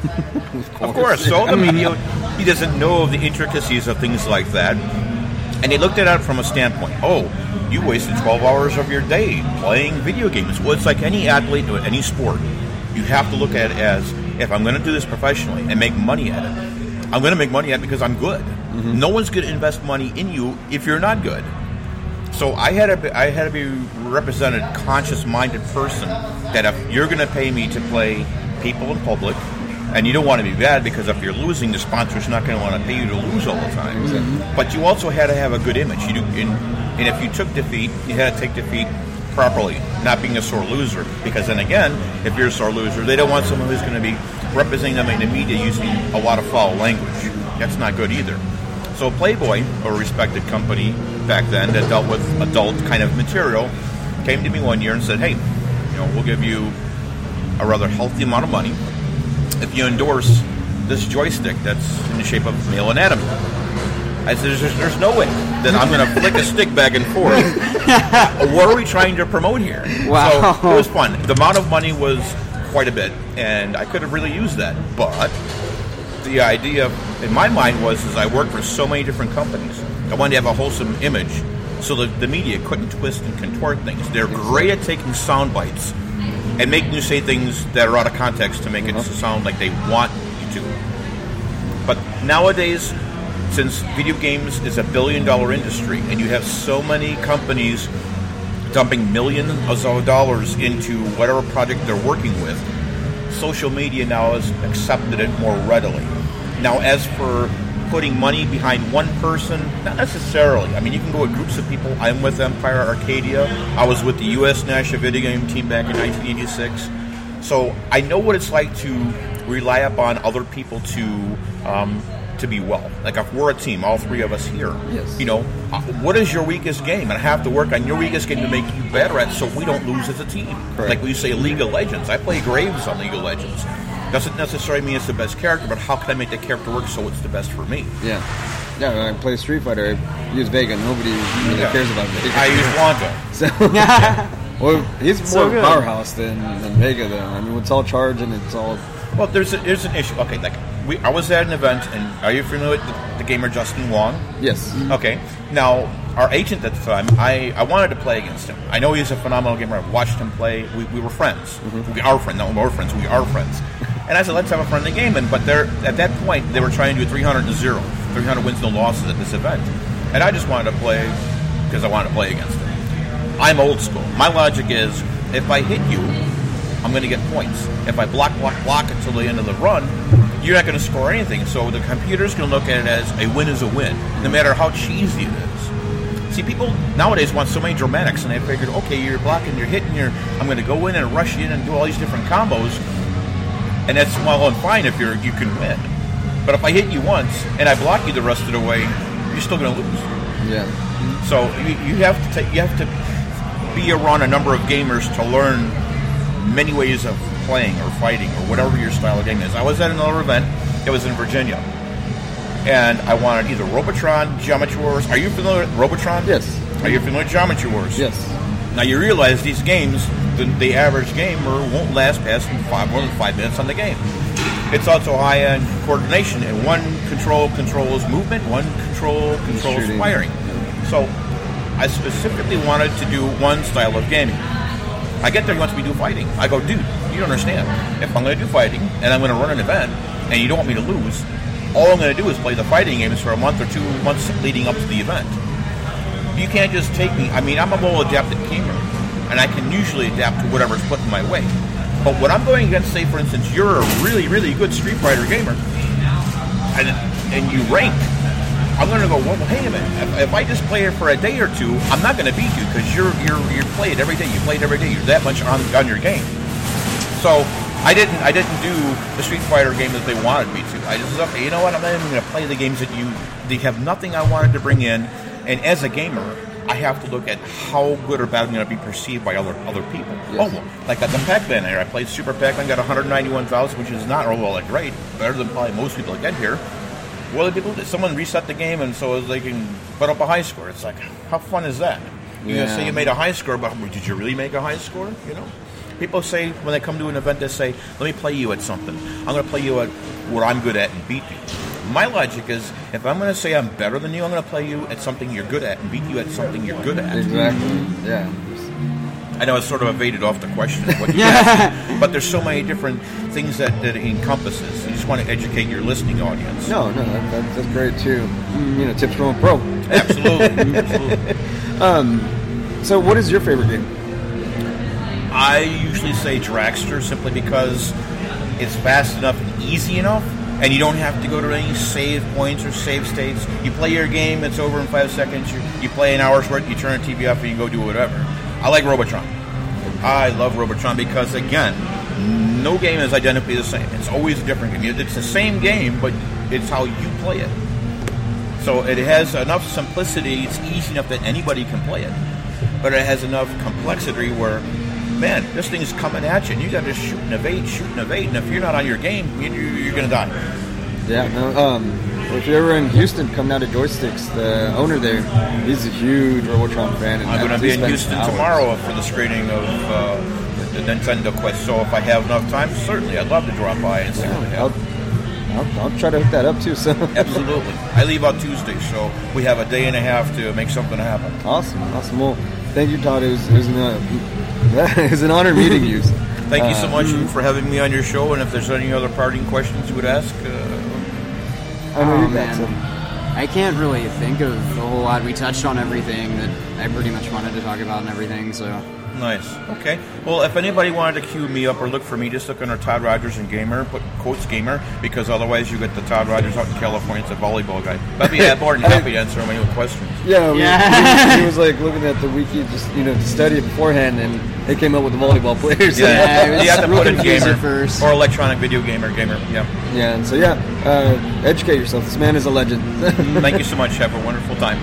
Of course. So the media, he doesn't know the intricacies of things like that, and he looked at it from a standpoint. Oh, you wasted twelve hours of your day playing video games. Well, it's like any athlete or any sport. You have to look at it as, if I'm going to do this professionally and make money at it, I'm going to make money at it because I'm good. Mm-hmm. No one's going to invest money in you if you're not good. So I had to be, I had to be a represented, conscious-minded person that if you're going to pay me to play people in public, and you don't want to be bad because if you're losing, the sponsor's not going to want to pay you to lose all the time. Mm-hmm. But you also had to have a good image. You do, and, and if you took defeat, you had to take defeat properly, not being a sore loser. Because then again, if you're a sore loser, they don't want someone who's going to be representing them in the media using a lot of foul language. That's not good either. So Playboy, a respected company back then that dealt with adult kind of material, came to me one year and said, hey, you know, we'll give you a rather healthy amount of money if you endorse this joystick that's in the shape of male anatomy. I said, there's, there's no way that I'm going to flick a stick back and forth. What are we trying to promote here? Wow. So it was fun. The amount of money was quite a bit, and I could have really used that. But the idea in my mind was, is I worked for so many different companies. I wanted to have a wholesome image so that the media couldn't twist and contort things. They're great at taking sound bites and making you say things that are out of context to make it sound like they want you to. But nowadays, since video games is a billion-dollar industry, and you have so many companies dumping millions of dollars into whatever project they're working with, social media now has accepted it more readily. Now, as for putting money behind one person, not necessarily. I mean, you can go with groups of people. I'm with Empire Arcadia. I was with the U S National Video Game Team back in nineteen eighty-six. So I know what it's like to rely upon other people to um, to be well. Like if we're a team, all three of us here, Yes. you know, what is your weakest game? And I have to work on your weakest game to make you better at, so we don't lose as a team. Correct. Like we say, League of Legends. I play Graves on League of Legends. Doesn't necessarily mean it's the best character, but how can I make that character work so it's the best for me? Yeah. Yeah, when I play Street Fighter, I use Vega. Nobody really Yeah. cares about Vega. I use Wanda. So, well, he's more So of a good. powerhouse than, than Vega, though. I mean, it's all charge and it's all... Well, there's a, there's an issue. Okay, like we, I was at an event, and are you familiar with the, the gamer Justin Wong? Yes. Okay. Now, our agent at the time, I, I wanted to play against him. I know he's a phenomenal gamer. I've watched him play. We, we were friends. We are friends. Not more friends. We are friends. And I said, let's have a friendly game. And but they're at that point, they were trying to do three hundred to zero, three hundred wins, no losses at this event. And I just wanted to play because I wanted to play against him. I'm old school. My logic is, if I hit you, I'm going to get points. If I block, block, block until the end of the run, you're not going to score anything. So the computer's going to look at it as a win is a win, no matter how cheesy it is. See, people nowadays want so many dramatics, and they figured, okay, you're blocking, you're hitting, you're, I'm going to go in and rush you in and do all these different combos, and that's well and fine if you're you can win. But if I hit you once and I block you the rest of the way, you're still going to lose. Yeah. So you, you have to take, you have to be around a number of gamers to learn many ways of playing or fighting or whatever your style of game is. I was at another event. It was in Virginia, and I wanted either Robotron, Geometry Wars. Are you familiar with Robotron? Yes. Are you familiar with Geometry Wars? Yes. Now you realize these games, the, the average gamer won't last past five, more than five minutes on the game. It's also high-end coordination, and one control controls movement, one control controls Shooting. firing. So I specifically wanted to do one style of gaming. I get there, he wants me to do fighting. I go, dude, you don't understand. If I'm going to do fighting, and I'm going to run an event, and you don't want me to lose, all I'm going to do is play the fighting games for a month or two months leading up to the event. You can't just take me. I mean, I'm a well-adapted gamer, and I can usually adapt to whatever's put in my way. But when I'm going against, say, for instance, you're a really, really good Street Fighter gamer, and and you rank, I'm going to go, well, hey a minute. If, if I just play it for a day or two, I'm not going to beat you because you're you're you play it every day. You play it every day. You're that much on on your game. So I didn't I didn't do the Street Fighter game that they wanted me to. I just said, okay, you know what? I'm not even going to play the games that you. They have nothing I wanted to bring in. And as a gamer, I have to look at how good or bad I'm going to be perceived by other other people. Yes. Oh, well, like at the Pac-Man era, I played Super Pac-Man, got one hundred ninety-one thousand, which is not all that great, better than probably most people that get here. Well, people, someone reset the game, and so they can put up a high score. It's like, how fun is that? You're going to Yeah. say you made a high score, but did you really make a high score? You know, people say when they come to an event, they say, "Let me play you at something. I'm going to play you at what I'm good at and beat you." My logic is, if I'm going to say I'm better than you, I'm going to play you at something you're good at and beat you at something you're good at. Exactly. Yeah. I know it's sort of evaded off the question of what you asked, but there's so many different things that, that it encompasses. You just want to educate your listening audience. No, no, that, that, that's great too. You know, tips from a pro. Absolutely. Absolutely. Um, so, what is your favorite game? I usually say Dragster simply because it's fast enough and easy enough, and you don't have to go to any save points or save states. You play your game, it's over in five seconds. You, you play an hour's worth, you turn the T V off, and you go do whatever. I like Robotron. I love Robotron because, again, no game is identically the same. It's always a different game. It's the same game, but it's how you play it. So it has enough simplicity. It's easy enough that anybody can play it, but it has enough complexity where, man, this thing is coming at you, and you got to shoot and evade, shoot and evade, and if you're not on your game, you, you're going to die. Yeah, no. Um, if you're ever in Houston, come down to Joysticks. The owner there, he's a huge Robotron fan. And I'm going to be in spends Houston hours. tomorrow for the screening of uh, the Nintendo Quest. So if I have enough time, certainly I'd love to drop by and see Yeah, what they I'll, have. I'll, I'll try to hook that up too. So Absolutely. I leave on Tuesday, so we have a day and a half to make something happen. Awesome, awesome. Well, thank you, Todd. It was, it was, an, uh, it was an honor meeting you. Thank you so Uh, much for having me on your show, and if there's any other parting questions you would ask, uh, I know Oh, you got man. some. I can't really think of a whole lot. We touched on everything that I pretty much wanted to talk about and everything, so... nice. Okay. Well, if anybody wanted to queue me up or look for me, just look under Todd Rogers and Gamer, put quotes Gamer, because otherwise you get the Todd Rogers out in California. It's a volleyball guy. But I'd be more than happy to answer any questions. Yeah, we, Yeah. we- he was like looking at the wiki, just you know, to study it beforehand, and they came up with the volleyball players. Yeah, it was you have to real put in confusing Gamer at first. or electronic video gamer, Gamer. Yeah. Yeah, and so yeah, uh, educate yourself. This man is a legend. Thank you so much. Have a wonderful time.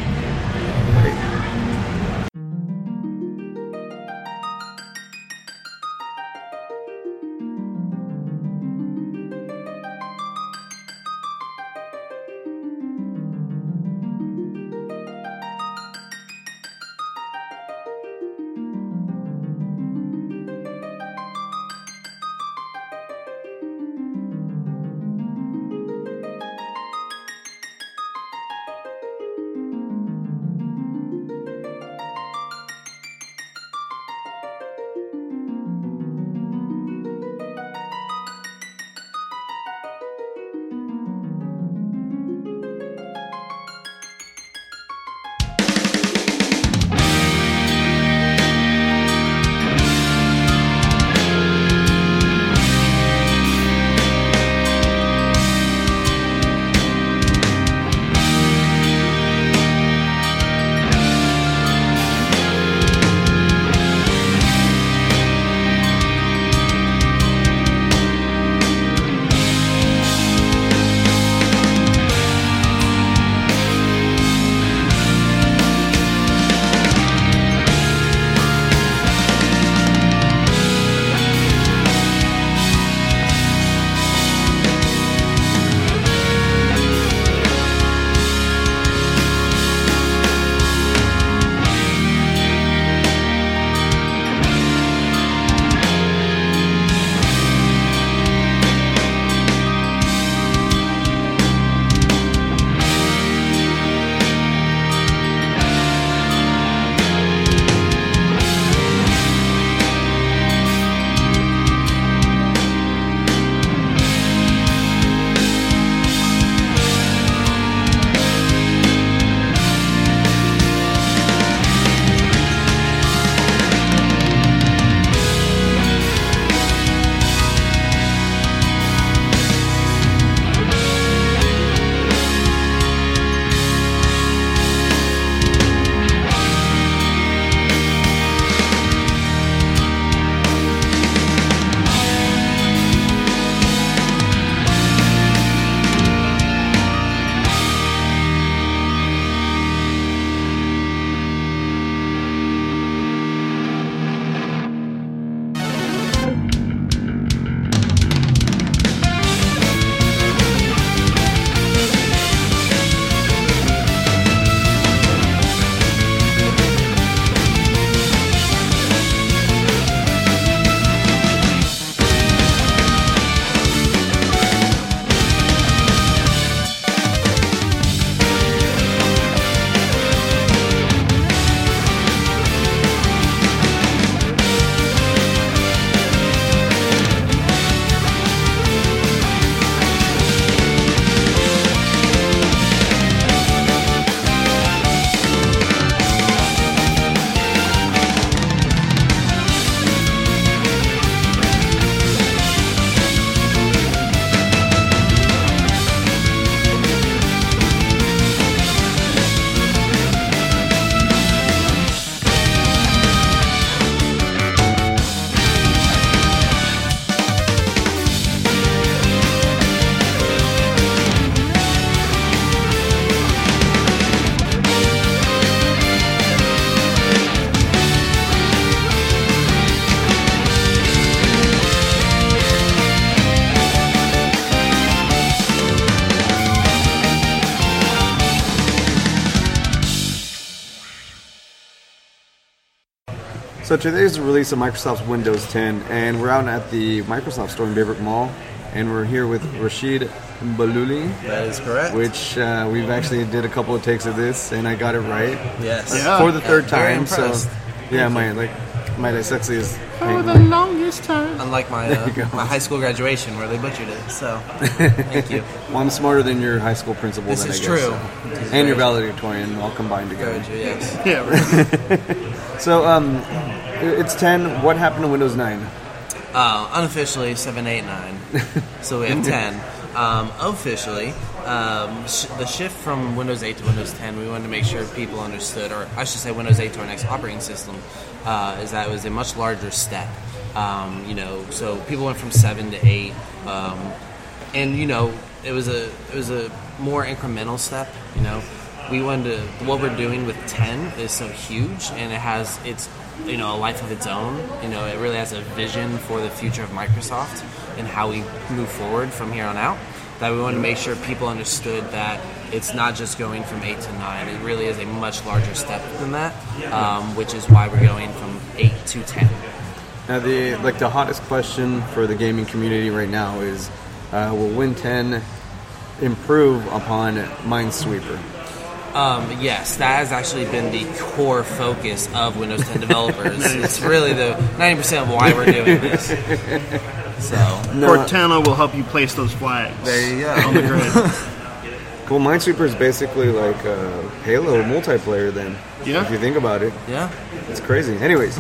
So today is the release of Microsoft's Windows ten, and we're out at the Microsoft store in Beaver Mall, and we're here with Rashid Baluli. That is correct. Which uh, we've actually did a couple of takes of this, and I got it right. Yes. Yeah. For the third Yeah, very time. So impressed. yeah, my like my dyslexia is. For the longest time. Unlike my There you uh, go. my high school graduation where they butchered it. So, thank you. Well, I'm smarter than your high school principal. This then, is I guess, true. so. This is And your very valedictorian all combined together. Very true, yes. Yeah. So um, it's ten. What happened to Windows nine? Uh, unofficially, seven, eight, nine. So we have ten. Um, officially, um, sh- the shift from Windows eight to Windows ten, we wanted to make sure people understood, or I should say Windows eight to our next operating system, uh, is that it was a much larger step. Um, you know, so people went from seven to eight, um, and you know, it was a it was a more incremental step. You know, we wanted to, what we're doing with ten is so huge, and it has its you know a life of its own. You know, it really has a vision for the future of Microsoft and how we move forward from here on out. That we wanted to make sure people understood that it's not just going from eight to nine. It really is a much larger step than that, um, which is why we're going from eight to ten. Now, the like the hottest question for the gaming community right now is, uh, will Win ten improve upon Minesweeper? Um, yes, that has actually been the core focus of Windows ten developers. It's really the ninety percent of why we're doing this. So Cortana will help you place those flags. There you go. On the grid. Well, Minesweeper is basically like uh, Halo multiplayer then. Yeah. If you think about it. Yeah. It's crazy. Anyways.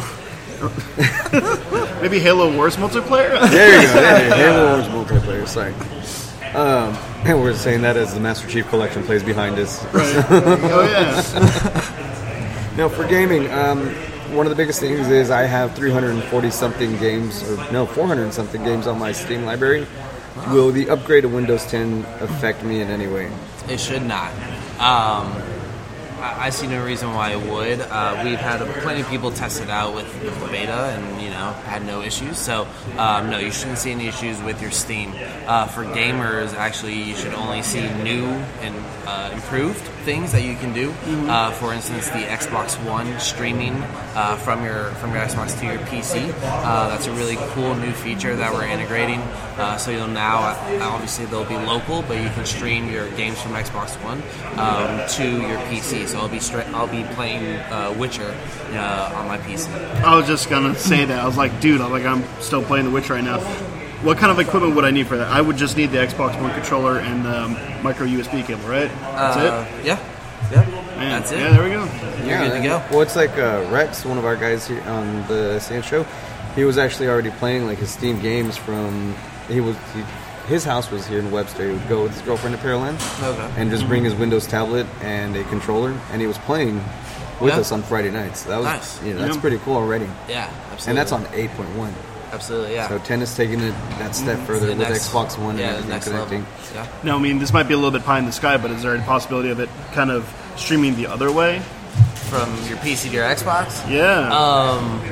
Maybe Halo Wars multiplayer? There you go. Yeah, Halo Wars multiplayer. Sorry. Um, and we're saying that as the Master Chief Collection plays behind us. Right. Oh, yeah. Now, for gaming, um, one of the biggest things is I have three hundred forty something games, or no, four hundred something games on my Steam library. Will the upgrade of Windows ten affect me in any way? it should not. Um, I, I see no reason why it would. Uh, we've had plenty of people test it out with, with the beta, and you know, had no issues. So um, no, you shouldn't see any issues with your Steam. Uh, for gamers, actually, you should only see new and uh, improved things that you can do. Mm-hmm. Uh, for instance, the Xbox One streaming uh, from your from your Xbox to your P C. Uh, that's a really cool new feature that we're integrating. Uh, so you'll now, obviously, they'll be local, but you can stream your games from Xbox One um, to your P C. So I'll be stra- I'll be playing uh, Witcher uh, on my P C. I was just gonna say that. I was like, dude, I'm like I'm still playing The Witcher right now. What kind of equipment would I need for that? I would just need the Xbox One controller and um, micro U S B cable, right? That's Uh, it. Yeah, yeah, Man, that's it. Yeah, there we go. You're good to go. Well, it's like uh, Rex, one of our guys here on the Sand Show. He was actually already playing like his Steam games from. He was he, his house was here in Webster. He would go with his girlfriend to Pearland Okay. and just bring his Windows tablet and a controller, and he was playing with Yeah. us on Friday nights. That was Nice. you know, that's Yeah. pretty cool already. Yeah, absolutely. And that's on eight point one. Absolutely, yeah. So ten is taking it that step further The with next- Xbox One yeah, and the everything next connecting. level. Yeah. Now, I mean, this might be a little bit pie in the sky, but is there a possibility of it kind of streaming the other way? From your P C to your Xbox? Yeah. Um,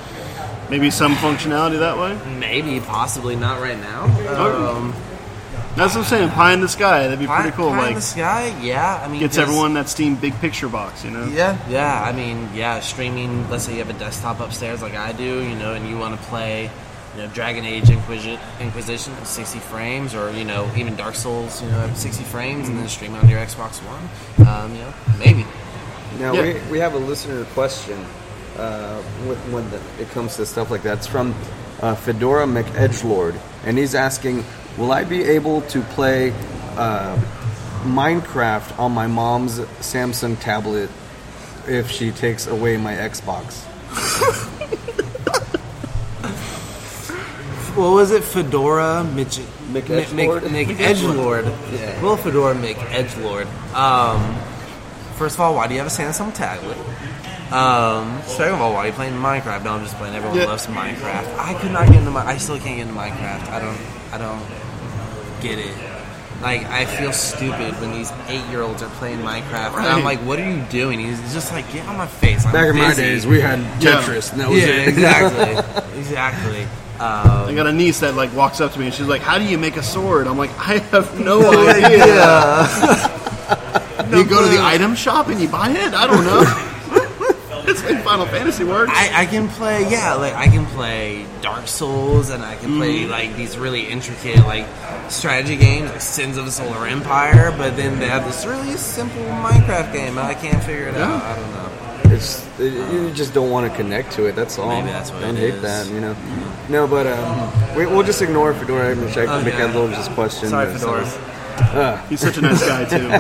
Maybe some functionality that way? maybe, possibly, not right now. Um, That's what I'm saying. Pie in the sky. That'd be pie, pretty cool. pie in Like, the sky, yeah. I mean, gets 'cause- everyone that Steam big picture box, you know? Yeah, yeah. I mean, yeah. Streaming. Let's say you have a desktop upstairs, like I do, you know, and you want to play, you know, Dragon Age Inquisi- Inquisition at sixty frames, or you know, even Dark Souls, you know, at sixty frames, and then stream it on your Xbox One. Um, you know, maybe. Now Yeah. we, we have a listener question uh, with, when the, it comes to stuff like that. It's from uh, Fedora McEdgelord, and he's asking, will I be able to play uh, Minecraft on my mom's Samsung tablet if she takes away my Xbox? What was it? Fedora Mitch- McEdgelord? Mc- Mc- McEdgelord. Yeah. Well, Fedora McEdgelord. Um, first of all, why do you have a Samsung tablet? Um, second of all, why are you playing Minecraft? No, I'm just playing. Everyone Yeah. loves Minecraft. I could not get into my. I still can't get into Minecraft. I don't. I don't get it. Like, I feel stupid when these eight-year-olds are playing Minecraft, and I'm Right. like, "What are you doing?" He's just like, "Get on my face." I'm Back in my busy." days, we had Yeah. Tetris, and that was Yeah, it. exactly, exactly. Um, I got a niece that like walks up to me and she's like, "How do you make a sword?" I'm like, "I have no idea." You go to the item shop and you buy it? I don't know. That's how Final Fantasy works. I, I can play, yeah, like I can play Dark Souls, and I can play Mhm. like these really intricate like strategy games, like Sins of the Solar Empire. But then they have this really simple Minecraft game, and I can't figure it out. I don't know. It's it, you just don't want to connect to it. That's all. Maybe that's what Don't it hate is. that, you know. No, but um, we, we'll just ignore Fedora and check Okay. Michaelo's question. Sorry, but, Fedora. Uh, He's such a nice guy, too.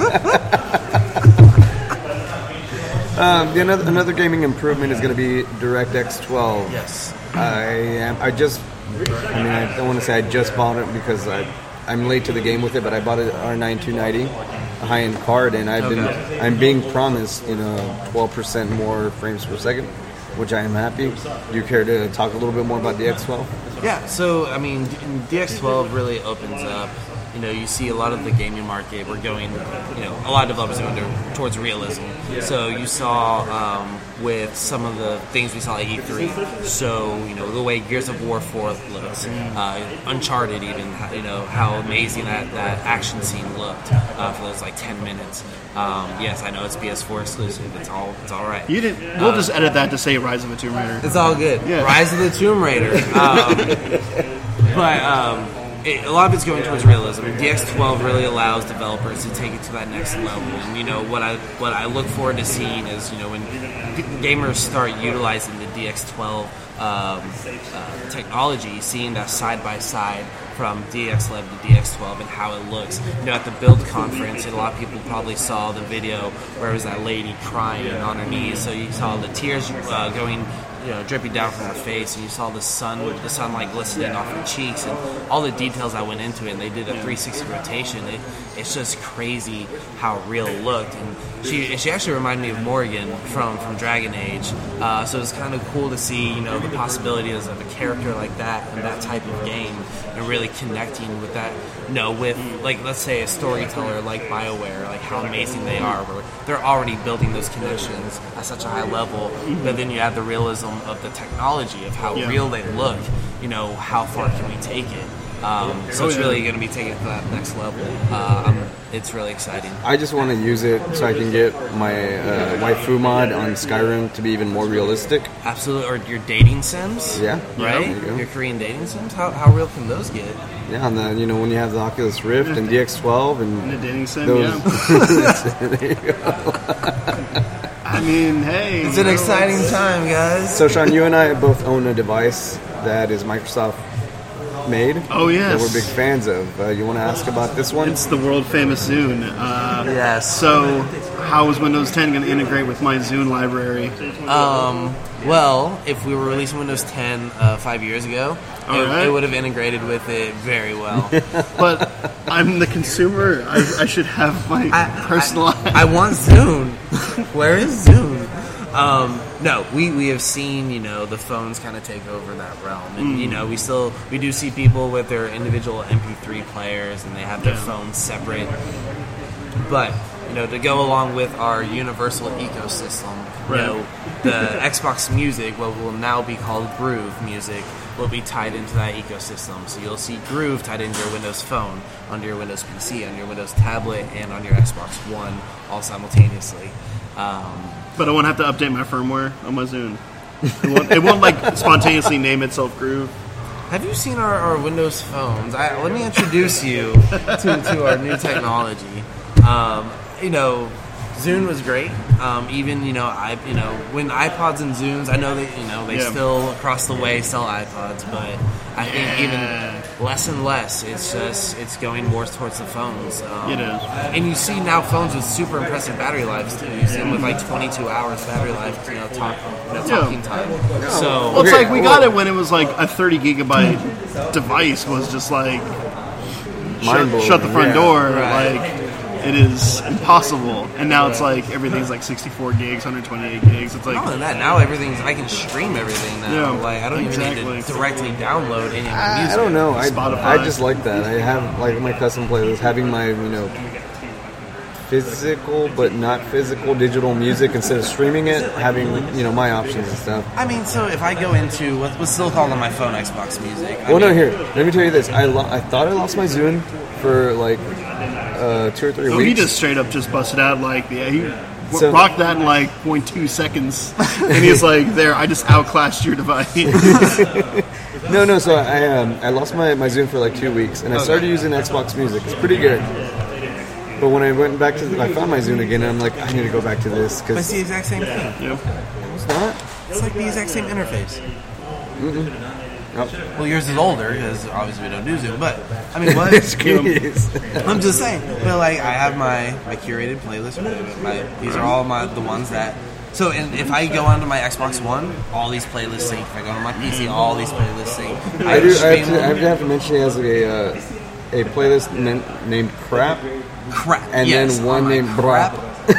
um, the another, another gaming improvement is going to be DirectX twelve. Yes. I am. I just. I mean, I don't want to say I just bought it because I, I'm late to the game with it, but I bought an R nine two ninety, a high-end card, and I've Okay. been. I'm being promised, you know, twelve percent more frames per second, which I am happy. Do you care to talk a little bit more about the X twelve? Yeah, so I mean, D X twelve really opens up. You know, you see a lot of the gaming market. We're going, you know, a lot of developers are going to, towards realism. So you saw um, with some of the things we saw at E three. So you know, the way Gears of War four looks, uh, Uncharted even. You know how amazing that, that action scene looked uh, for those like ten minutes. Um, yes, I know it's P S four exclusive. It's all it's all right. You didn't. We'll Uh, just edit that to say Rise of the Tomb Raider. It's all good. Yeah. Rise of the Tomb Raider. Um, but um, it, a lot of it's going towards realism. D X twelve really allows developers to take it to that next level. And you know what I what I look forward to seeing is you know when g- gamers start utilizing the D X twelve um, uh, technology, seeing that side by side from D X eleven to D X twelve and how it looks. You know, at the Build conference, a lot of people probably saw the video where it was that lady crying on her knees. So you saw the tears uh, going, you know, dripping down from her face, and you saw the sun, the sunlight glistening off her cheeks, and all the details that went into it. And they did a three sixty rotation. It, it's just crazy how real it looked. And she, she actually reminded me of Morgan from, from Dragon Age. Uh, so it was kind of cool to see, you know, the possibilities of a character like that and that type of game, and really connecting with that. You know, with like let's say a storyteller like BioWare, like how amazing they are. Where they're already building those connections at such a high level, but then you add the realism of the technology of how Yeah. real they look. You know, how far can we take it? Um, so Oh, it's yeah. really going to be taken to that next level. Uh, um, it's really exciting. I just want to use it so I can get my uh, waifu mod on Skyrim to be even more realistic. Absolutely, or your dating sims. Yeah. right. There you go. Your Korean dating sims. How, how real can those get? Yeah, and then you know when you have the Oculus Rift and D X twelve and, And a dating sim, those, there you go. I mean, hey. It's an you know, exciting time, guys. So Sean, you and I both own a device that is Microsoft made. Oh, yes. That we're big fans of. Uh, you want to ask about this one? It's the world famous Zune. Uh, yes. So, how is Windows ten going to integrate with my Zune library? Um, well, if we were releasing Windows ten uh, five years ago, it, Alright. it would have integrated with it very well. But I'm the consumer. I, I should have my personal. I want Zune. Where is Zune? Um, no, we, we have seen, you know, the phones kind of take over that realm. And, Mm. you know, we still, we do see people with their individual M P three players and they have their Yeah. phones separate. But, you know, to go along with our universal ecosystem, you Right. know, the Xbox Music, what will now be called Groove Music, will be tied into that ecosystem. So you'll see Groove tied into your Windows Phone, onto your Windows P C, on your Windows tablet, and on your Xbox One, all simultaneously. Um, But I won't have to update my firmware on my Zune. It won't, it won't like spontaneously name itself Groove. Have you seen our, our Windows phones? I, let me introduce you to, to our new technology. Um, you know, Zune was great. Um, even you know, I you know when iPods and Zunes, I know that you know they Yeah. still across the way sell iPods, but I think even less and less, it's just it's going more towards the phones. Um, It is. and you see now phones with super impressive battery lives too. You see them with like twenty-two hours battery life, you know, talk, you know, Yeah. talking time. So Well, it's like we got it when it was like a thirty gigabyte device was just like shut, Mind-blowing, shut the front yeah. door. Right. Like it is impossible. And now it's like everything's like sixty-four gigs, one hundred twenty-eight gigs. It's like Not only that, now everything's I can stream everything now. Yeah, like I don't even exactly. need to directly download any of my I, music. I don't know. I, Spotify. I just like that. I have like my custom playlist, having my you know physical but not physical digital music instead of streaming it, having you know my options and stuff. I mean, so if I go into what, what's still called on my phone Xbox Music. I Well, no, mean, here. Let me tell you this. I lo- I thought I lost my Zune for like uh, two or three oh, he weeks. just straight up just busted out like yeah he So- rocked that in like zero point two seconds, and he's like, "There, I just outclassed your device." No, no. So I um, I lost my, my Zune for like two weeks, and I started using Xbox Music. It's pretty good. But when I went back to, the, I found my Zune again, and I'm like, I need to go back to this But it's because the exact same thing. Yep. it's not. It's like the exact same interface. Mm-mm. Nope. Well, yours is older because obviously we don't do Zoom. But I mean, what? I'm just saying. But like, I have my, my curated playlist. My, these are all my the ones that. So, and if I go onto my Xbox One, all these playlists sync. If I go on my P C, all these playlists sync. I do. I have, to, I have to mention he has a uh, a playlist men- named Crap. Crap. And yes, then one named Brap.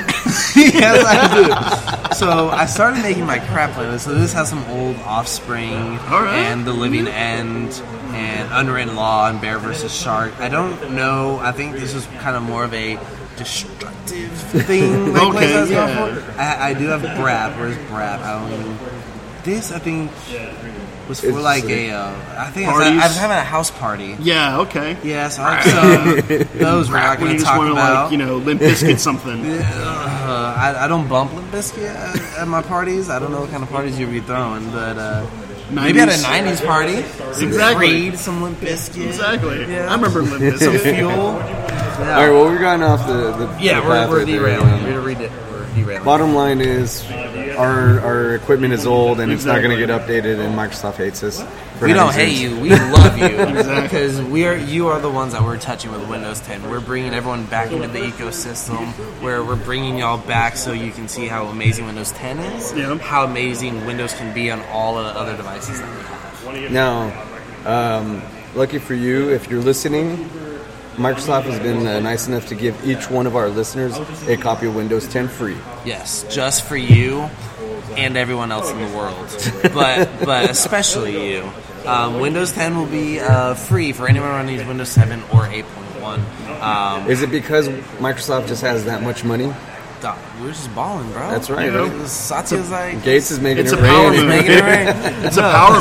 Yes, I do. So I started making my crap playlist. So this has some old Offspring and The Living End and Unwritten Law and Bear versus Shark. I don't know. I think this is kind of more of a destructive thing. Like Okay, playlist yeah. for. I, I do have Brap. Where's Brap? I don't even. This I think was for It's like like a. Uh, I think I was, parties? I was having a house party. Yeah. Okay. Yeah, so I so those we're not When going you to just talk want to about. like you know Limp Bizkit something. Uh, I, I don't bump Limp Bizkit at, at my parties. I don't know what kind of parties you'd be throwing, but uh, maybe at a nineties party. Some Exactly. Creed, some Limp Bizkit. Exactly. Yeah. I remember Limp Some Bizkit. Fuel. All right. Well, we're going off the, the Yeah, the we're, path we're right there. derailing. We're, read it. we're derailing. Bottom line is, our our equipment is old and it's not going to get updated, and Microsoft hates us. for We don't having hate Zunes. you. We love you Exactly. because we are. You are the ones that we're touching with Windows ten. We're bringing everyone back into the ecosystem where we're bringing y'all back so you can see how amazing Windows ten is. Yeah. How amazing Windows can be on all of the other devices that we have. Now, um, lucky for you, if you're listening, Microsoft has been uh, nice enough to give each one of our listeners a copy of Windows ten free. Yes, just for you and everyone else in the world, but but especially you. Um, Windows ten will be uh, free for anyone running Windows seven or eight point one. Um, Is it because Microsoft just has that much money? Dog, we're just balling, bro. That's right. You know, right? Satya's like Gates is making It's it a power rain. move. making it rain. It's a power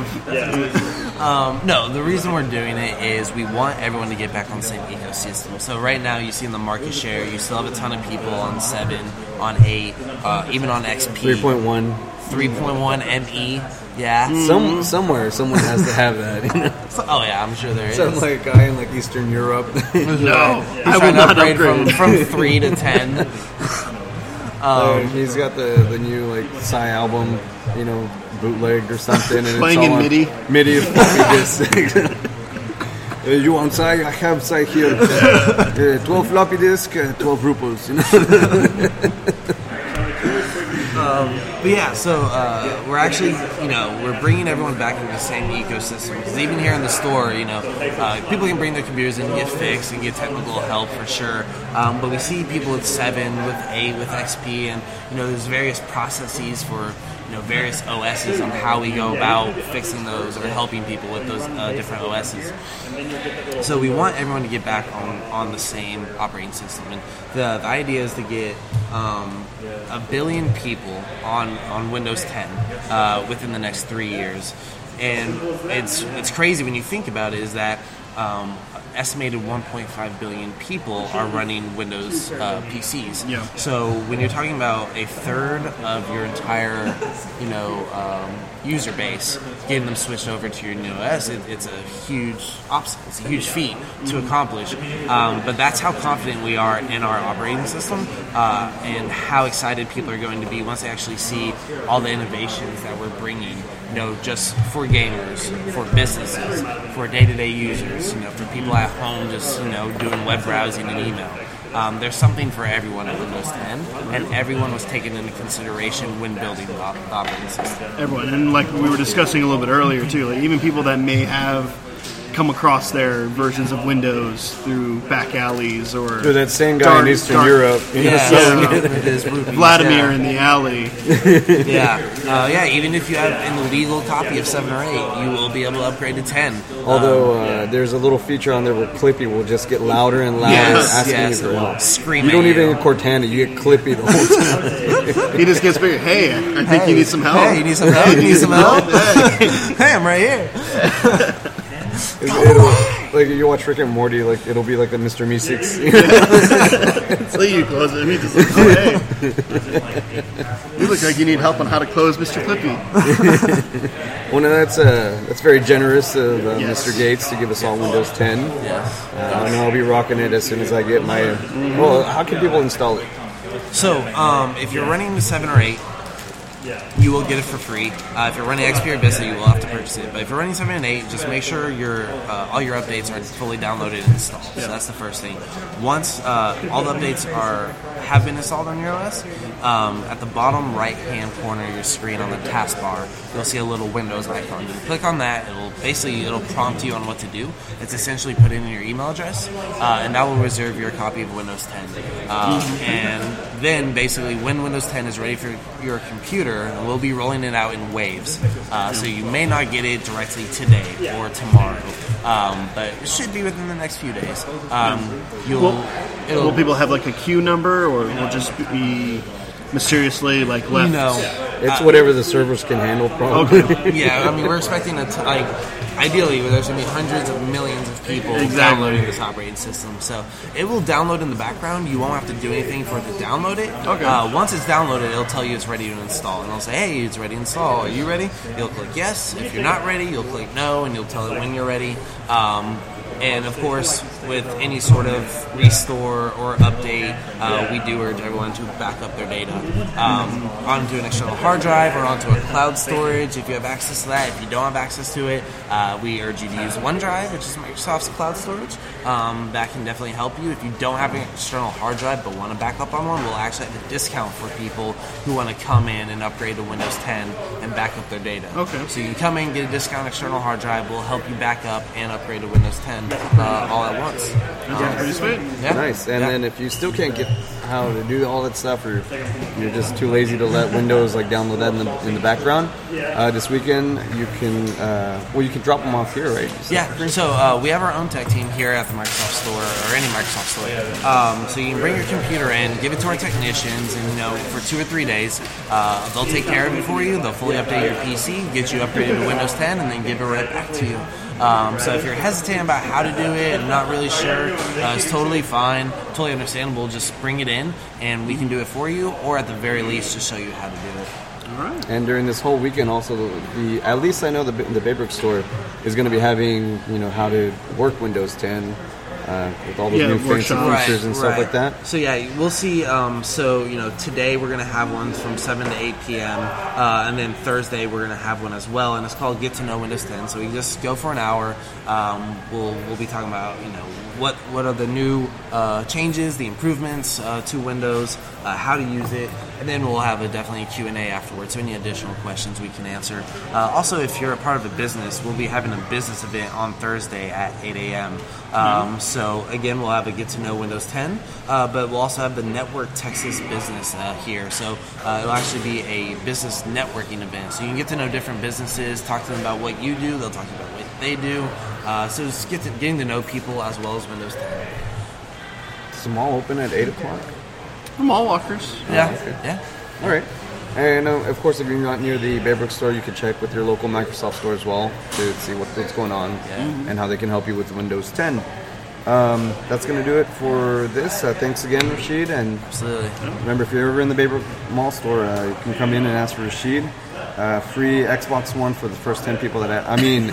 move. Um, no, the reason we're doing it is we want everyone to get back on the same ecosystem. So right now, you see in the market share, you still have a ton of people on seven, on eight, uh, even on X P. three point one. three point one M E. Yeah. Some somewhere someone has to have that. You know? So- oh yeah, I'm sure there is. Some like guy in like Eastern Europe. No, He's I will trying to not upgrade from, upgrade. from three to ten. Uh, Um, he's got the, the new like Psy album, you know, bootleg or something, and Playing it's in all on MIDI. MIDI floppy disks. Uh, you want Psy? I have Psy here. Uh, twelve floppy disk, uh, twelve rupees. You know. Um, but yeah, so uh, we're actually, you know, we're bringing everyone back into the same ecosystem. Because even here in the store, you know, uh, people can bring their computers in and get fixed and get technical help for sure. Um, but we see people with seven, with eight, with X P, and you know, there's various processes for you know various O Ss on how we go about fixing those or helping people with those uh, different O Ss. So we want everyone to get back on, on the same operating system, and the the idea is to get um, a billion people on, on Windows ten uh, within the next three years. And it's it's crazy when you think about it. Is that um, estimated one point five billion people are running Windows uh, P Cs. Yeah. So when you're talking about a third of your entire, you know, um, user base, getting them switched over to your new O S, it, it's a huge obstacle. It's a huge feat to accomplish. Um, but that's how confident we are in our operating system uh, and how excited people are going to be once they actually see all the innovations that we're bringing. You know, just for gamers, for businesses, for day-to-day users, you know, for people at home just, you know, doing web browsing and email. Um, there's something for everyone at Windows ten, and everyone was taken into consideration when building the, op- the operating system. Everyone, and like we were discussing a little bit earlier too, like even people that may have come across their versions of Windows through back alleys or Or that same guy dark- in Eastern dark- Europe, you know, Yeah, selling so it. it is rupees, Vladimir yeah. in the alley. Yeah, uh, yeah. Even if you have an illegal copy of seven or eight, you will be able to upgrade to ten. Although Um, uh, there's a little feature on there where Clippy will just get louder and louder, Yes, asking yes. you for help. Scream You don't at even you. get Cortana, you get Clippy the whole time. He just gets bigger. Hey, I think Hey, you need some help. Hey, you need some help? You need some help? Hey, I'm right here. It'll, like you watch Rick and Morty, like it'll be like the Mister Meeseeks. So you close it, and he just looks, oh, hey. You look like you need help on how to close Mister Clippy. Well, no, that's uh, that's very generous of uh, Yes. Mister Gates to give us all Windows ten. Yes. Uh, I know I'll be rocking it as soon as I get my. Well, how can people install it? So, um, if you're running the seven or eight, you will get it for free. Uh, if you're running X P or Vista, you will have to purchase it. But if you're running seven and eight, just make sure your uh, all your updates are fully downloaded and installed. So that's the first thing. Once uh, all the updates are have been installed on your O S, um, at the bottom right-hand corner of your screen on the taskbar, you'll see a little Windows icon. You click on that. It'll basically it'll prompt you on what to do. It's essentially put in your email address, uh, and that will reserve your copy of Windows ten. Um, and then basically, when Windows ten is ready for your computer, we'll be rolling it out in waves. Uh, so you may not get it directly today or tomorrow, um, but it should be within the next few days. Um, you'll, Will, it'll, will people have like a queue number, or will it just be mysteriously like left? No. It's Uh, whatever the servers can handle. Probably. Okay. Yeah, I mean, we're expecting a t- like ideally there's going to be hundreds of millions of people Exactly. downloading this operating system. So it will download in the background. You won't have to do anything for it to download it. Okay. Uh, once it's downloaded, it'll tell you it's ready to install, and it'll say, "Hey, it's ready to install. Are you ready?" You'll click yes. If you're not ready, you'll click no, and you'll tell it when you're ready. Um, And of course, with any sort of restore or update, uh, we do urge everyone to back up their data um, onto an external hard drive or onto a cloud storage if you have access to that. If you don't have access to it, uh, we urge you to use OneDrive, which is Microsoft's cloud storage. Um, that can definitely help you. If you don't have an external hard drive but want to back up on one, we'll actually have a discount for people who want to come in and upgrade to Windows ten and back up their data. Okay. So you can come in, get a discount external hard drive. We'll help you back up and upgrade to Windows ten uh, all at once. That's pretty sweet. Yeah. Nice. And Yeah. then if you still can't get how to do all that stuff, or you're just too lazy to let Windows like download that in the in the background, uh, this weekend you can uh, well you can drop them off here, right? Yeah, so uh, we have our own tech team here at the Microsoft Store, or any Microsoft Store. Um, so you can bring your computer in, give it to our technicians, and you know, for two or three days, uh, they'll take care of it for you. They'll fully update your P C, get you upgraded to Windows ten, and then give it right back to you. Um, so if you're hesitant about how to do it and not really sure, uh, it's totally fine, totally understandable. Just bring it in, and we can do it for you, or at the very least, just show you how to do it. All right. And during this whole weekend, also the, the at least I know the the Baybrick store is going to be having you know how to work Windows ten uh, with all those Yeah, new fancy workshop. features and stuff right. like that. So yeah, we'll see. Um, so you know, today we're gonna have one from seven to eight p.m. Uh, and then Thursday we're gonna have one as well, and it's called Get to Know Windows ten. So we just go for an hour. Um, we'll we'll be talking about you know what what are the new uh, changes, the improvements uh, to Windows, uh, how to use it, and then we'll have a definitely a Q and A afterwards. So any additional questions we can answer. Uh, also, if you're a part of a business, we'll be having a business event on Thursday at eight a.m. Um, so again, we'll have a Get to Know Windows ten, uh, but we'll also have the Network Texas Business uh, here. So uh, it'll actually be a business networking event. So you can get to know different businesses, talk to them about what you do. They'll talk to you about what they do. Uh, so it's get to, getting to know people as well as Windows ten. Is the mall open at eight o'clock? The mall walkers. Yeah, okay. yeah. All right. And uh, of course, if you're not near the Baybrick store, you can check with your local Microsoft store as well to see what, what's going on and how they can help you with Windows ten. Um, that's going to do it for this. Uh, thanks again, Rashid. And Absolutely. remember, if you're ever in the Baybrick Mall store, uh, you can come in and ask for Rashid. Uh, free Xbox One for the first ten people that I, I mean.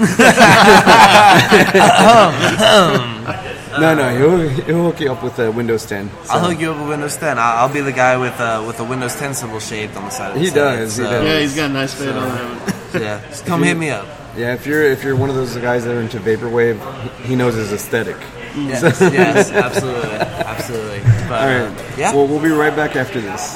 no, no, he'll, he'll hook you up with uh, Windows ten. So. I'll hook you up with Windows ten. I'll, I'll be the guy with uh, with the Windows ten symbol shaved on the side of the He side. does, he So- does. Yeah, he's got a nice fit so- on that. Yeah, just come hit me up. Yeah, if you're if you're one of those guys that are into vaporwave, he- he knows his aesthetic. Yes, yes, absolutely, absolutely. But, All right. uh, yeah. Well, we'll be right back after this.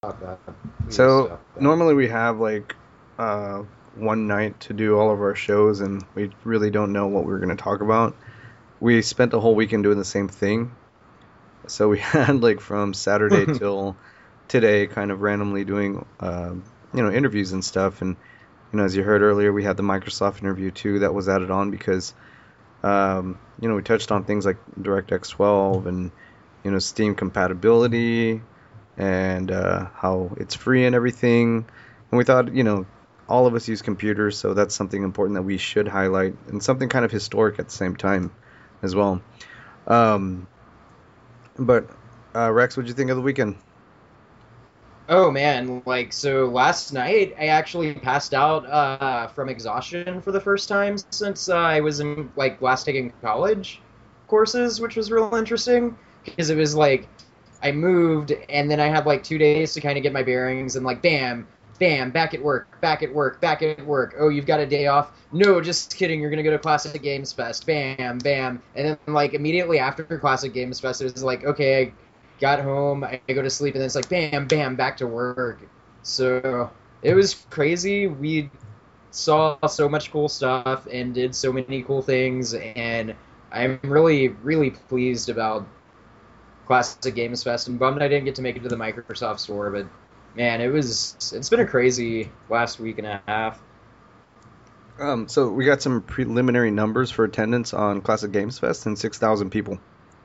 about that. So normally we have like uh, one night to do all of our shows, and we really don't know what we were going to talk about. We spent the whole weekend doing the same thing. So we had like from Saturday till today, kind of randomly doing uh, you know interviews and stuff. And you know, as you heard earlier, we had the Microsoft interview too that was added on because um, you know we touched on things like DirectX twelve and you know Steam compatibility and uh, how it's free and everything. And we thought, you know, all of us use computers, so that's something important that we should highlight and something kind of historic at the same time as well. Um, but uh, Rex, what'd you think of the weekend? Oh man, like so last night I actually passed out uh, from exhaustion for the first time since uh, I was in like last taking college courses, which was real interesting because it was like I moved and then I had like two days to kind of get my bearings and like bam, bam, back at work, back at work, back at work. Oh, you've got a day off? No, just kidding. You're gonna go to Classic Games Fest. Bam, bam, and then like immediately after Classic Games Fest, it was like okay, I got home, I go to sleep, and then it's like bam, bam, back to work. So it was crazy. We saw so much cool stuff and did so many cool things, and I'm really, really pleased about Classic Games Fest. I'm bummed I didn't get to make it to the Microsoft store, but man, it was it's been a crazy last week and a half. Um, so we got some preliminary numbers for attendance on Classic Games Fest, and six thousand people.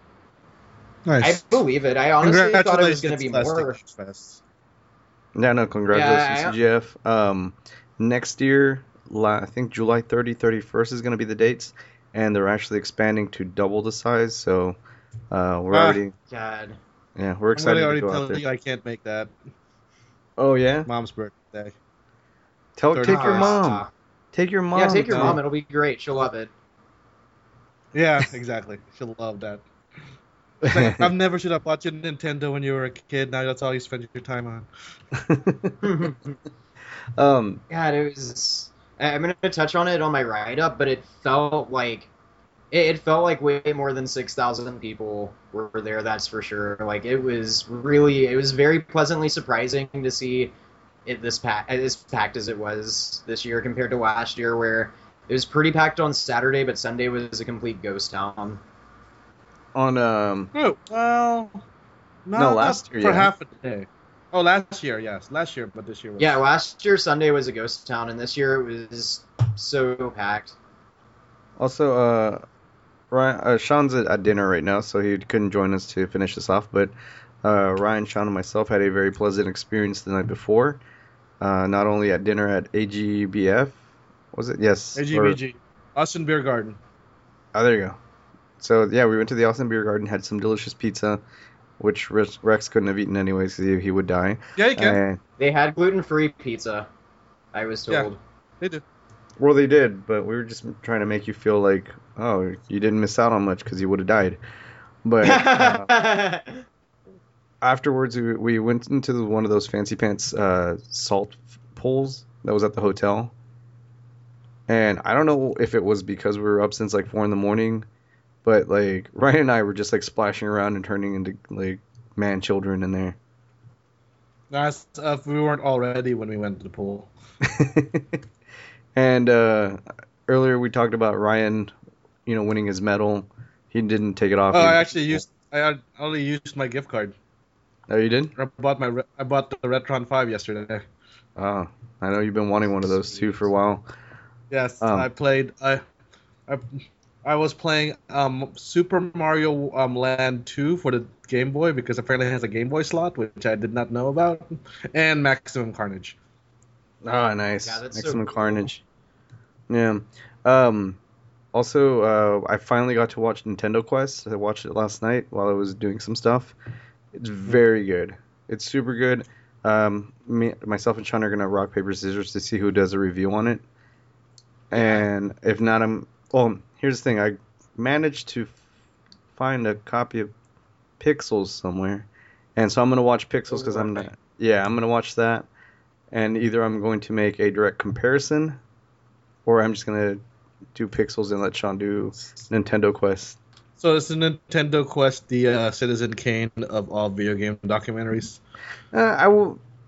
Nice. I believe it. I honestly thought it was going to be more. Fest. Yeah, no, congratulations, Yeah, I- C G F. Um, next year, la- I think July thirtieth, thirty-first is going to be the dates, and they're actually expanding to double the size. So uh, we're Ah. already, God. yeah, we're excited I'm to already go out telling there. you I can't make that. Oh yeah, Mom's birthday. tell take your thirty-first. mom, take your mom. Yeah, take your to- mom. It'll be great. She'll love it. Yeah, exactly. She'll love that. It's like, I've never should have watched Nintendo when you were a kid. Now that's all you spend your time on. um, God, it was. I- I'm gonna touch on it on my write up, but it felt like it, it felt like way more than six thousand people were there. That's for sure. Like it was really, it was very pleasantly surprising to see it this packed as packed as it was this year compared to last year, where it was pretty packed on Saturday, but Sunday was a complete ghost town. on um, Oh, well, not, No, last not year, for yeah. half a day. Oh, last year, yes, last year, but this year was. Yeah, last year Sunday was a ghost town, and this year it was so packed. Also, uh, Ryan, uh, Sean's at, at dinner right now, so he couldn't join us to finish this off. But uh, Ryan, Sean, and myself had a very pleasant experience the night before. Uh, not only at dinner at A G B F, was it? Yes. A G B G, Austin Beer Garden. Or, oh, there you go. So yeah, we went to the Austin Beer Garden, had some delicious pizza, which Rex, Rex couldn't have eaten anyways because he, he would die. Yeah, you can. And, They had gluten free pizza, I was Yeah. told. They do. well, they did, but we were just trying to make you feel like, oh, you didn't miss out on much because you would have died. But uh, afterwards, we, we went into the, one of those fancy pants uh, salt pools that was at the hotel. And I don't know if it was because we were up since like four in the morning, but like Ryan and I were just like splashing around and turning into like man children in there. That's uh, we weren't all ready when we went to the pool. And uh, earlier we talked about Ryan, you know, winning his medal. He didn't take it off. Oh, He- I actually used. I had- only used my gift card. Oh, you did? I bought my. Re- I bought the Retron five yesterday. Oh, I know you've been wanting one of those too for a while. Yes, Um, I played. I, I, I was playing um, Super Mario um, Land two for the Game Boy because apparently it has a Game Boy slot, which I did not know about, and Maximum Carnage. Oh, nice. Yeah, that's so Maximum cool. Carnage. Yeah. Um, also, uh, I finally got to watch Nintendo Quest. I watched it last night while I was doing some stuff. It's very good. It's super good. Um, me, myself and Sean are gonna rock paper scissors to see who does a review on it. And if not, I'm. Well, here's the thing. I managed to find a copy of Pixels somewhere, and so I'm gonna watch Pixels because I'm not. Yeah, I'm gonna watch that, and either I'm going to make a direct comparison, or I'm just gonna do Pixels and let Sean do Nintendo Quest. So it's the Nintendo Quest, the uh, Citizen Kane of all video game documentaries. Uh, I will.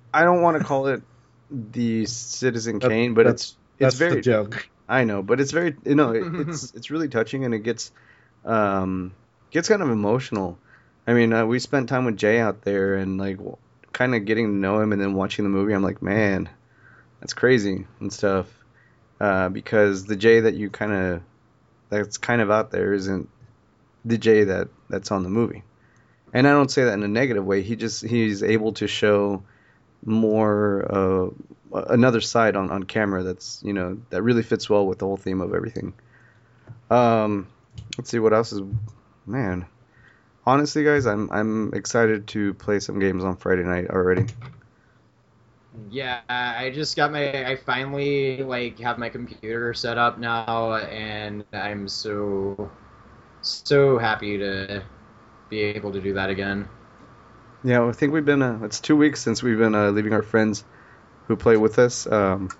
I don't want to call it the Citizen That- Kane, but that's- it's it's that's very the joke. I know, but it's very you know it, it's it's really touching and it gets um gets kind of emotional. I mean, uh, we spent time with Jay out there and like w- kind of getting to know him, and then watching the movie. I'm like, man, that's crazy and stuff. Uh, because the Jay that you kind of that's kind of out there isn't the Jay that that's on the movie. And I don't say that in a negative way. He just he's able to show more uh, another side on, on camera that's you know that really fits well with the whole theme of everything. Um, let's see what else is man. Honestly, guys, I'm I'm excited to play some games on Friday night already. Yeah, I just got my. I finally like have my computer set up now, and I'm so so happy to be able to do that again. Yeah, I think we've been uh, it's two weeks since we've been uh, leaving our friends who play with us, um,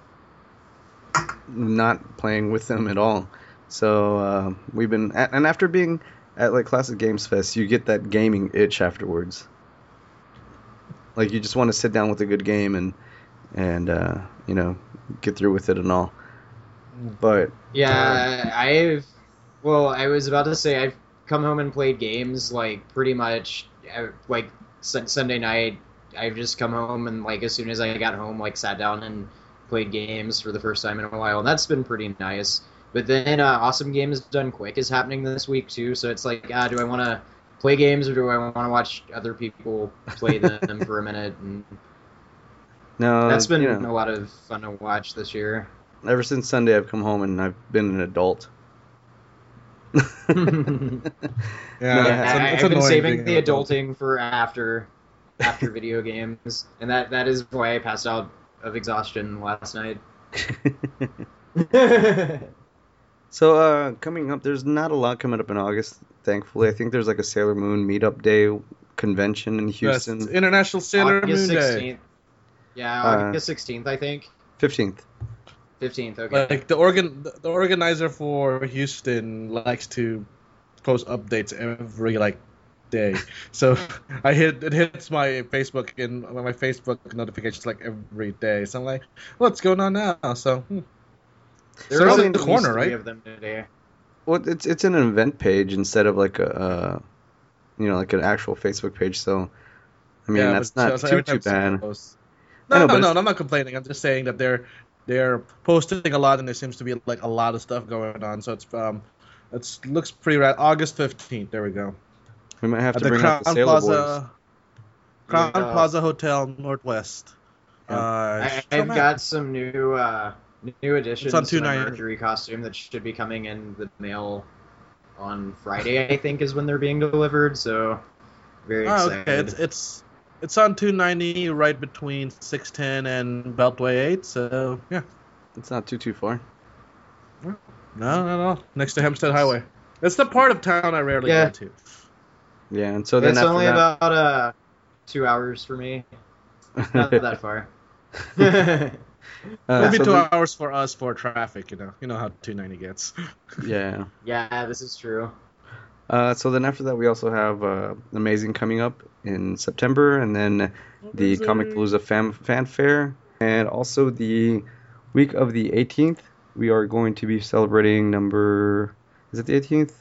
not playing with them at all. So uh, we've been at, and after being at like Classic Games Fest, you get that gaming itch afterwards. Like you just want to sit down with a good game and and uh, you know get through with it and all. But Yeah, I've. Well, I was about to say I've come home and played games like pretty much uh, like Sun- Sunday night. I've just come home and like as soon as I got home, like sat down and played games for the first time in a while, and that's been pretty nice. But then uh, Awesome Games Done Quick is happening this week too, so it's like, ah, do I want to play games or do I want to watch other people play them for a minute? And no, that's been you know, a lot of fun to watch this year. ever since Sunday, I've come home and I've been an adult. Yeah, Yeah, it's, an- I, it's I've been annoying saving being the an adult. adulting for after after video games, and that that is why I passed out of exhaustion last night. So, uh, coming up, there's not a lot coming up in August, thankfully. I think there's like a Sailor Moon meetup day convention in Yes, Houston. it's International Sailor August Moon Day. sixteenth. Yeah, Uh, August sixteenth, I think. fifteenth. Fifteenth. Okay. Like the organ, the organizer for Houston likes to post updates every like day. So I hit it hits my Facebook and my Facebook notifications like every day. So I'm like, what's going on now? So hmm. There so are it's at in the least corner, three right? of them today. Well, it's it's an event page instead of like a, uh, you know, like an actual Facebook page. So, I mean, Yeah, that's but not so too every too time someone bad. posts- I No, know, no, but no, it's- I'm not complaining. I'm just saying that they're they're posting a lot, and there seems to be like a lot of stuff going on. So it's um, it's looks pretty rad. August fifteenth. There we go. We might have At to the bring Crown out the Sailor Boys. Plaza, Crown Yeah. Plaza Hotel Northwest. Uh, I, show I've map. got some new uh, new additions on to my two ninety. Mercury costume that should be coming in the mail on Friday. I think is when they're being delivered. So very Oh, excited. okay. It's it's it's on two ninety, right between six ten and Beltway eight. So yeah, It's not too too far. no, no, no. Next to Hempstead Highway. It's the part of town I rarely Yeah. go to. Yeah, and so then it's after only that, about uh, two hours for me. Not that far. uh, Maybe so two then- hours for us for traffic. You know, you know how two ninety gets. yeah. Yeah, this is true. Uh, so then after that, we also have uh, Amazing coming up in September, and then the Comic Palooza fan, fan Fair, and also the week of the eighteenth, we are going to be celebrating number. Is it the eighteenth?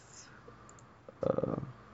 Uh,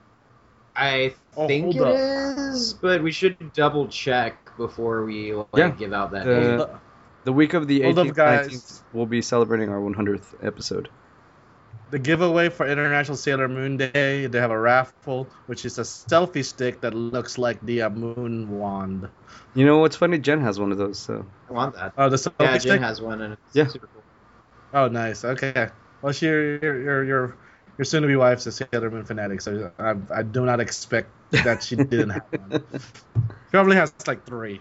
I Oh, think hold it up. is, but we should double check before we like Yeah. give out that The- name. Uh, the week of the Hold up, eighteenth, guys. nineteenth, we'll be celebrating our one hundredth episode. The giveaway for International Sailor Moon Day, they have a raffle, which is a selfie stick that looks like the uh, moon wand. You know what's funny? Jen has one of those. So I want that. Oh, the selfie Yeah, Jen stick. has one, and it's Yeah. super cool. Oh, nice. Okay. Well, she, your your your your soon-to-be wife's a Sailor Moon fanatic, so I, I do not expect that she didn't have one. She probably has like three.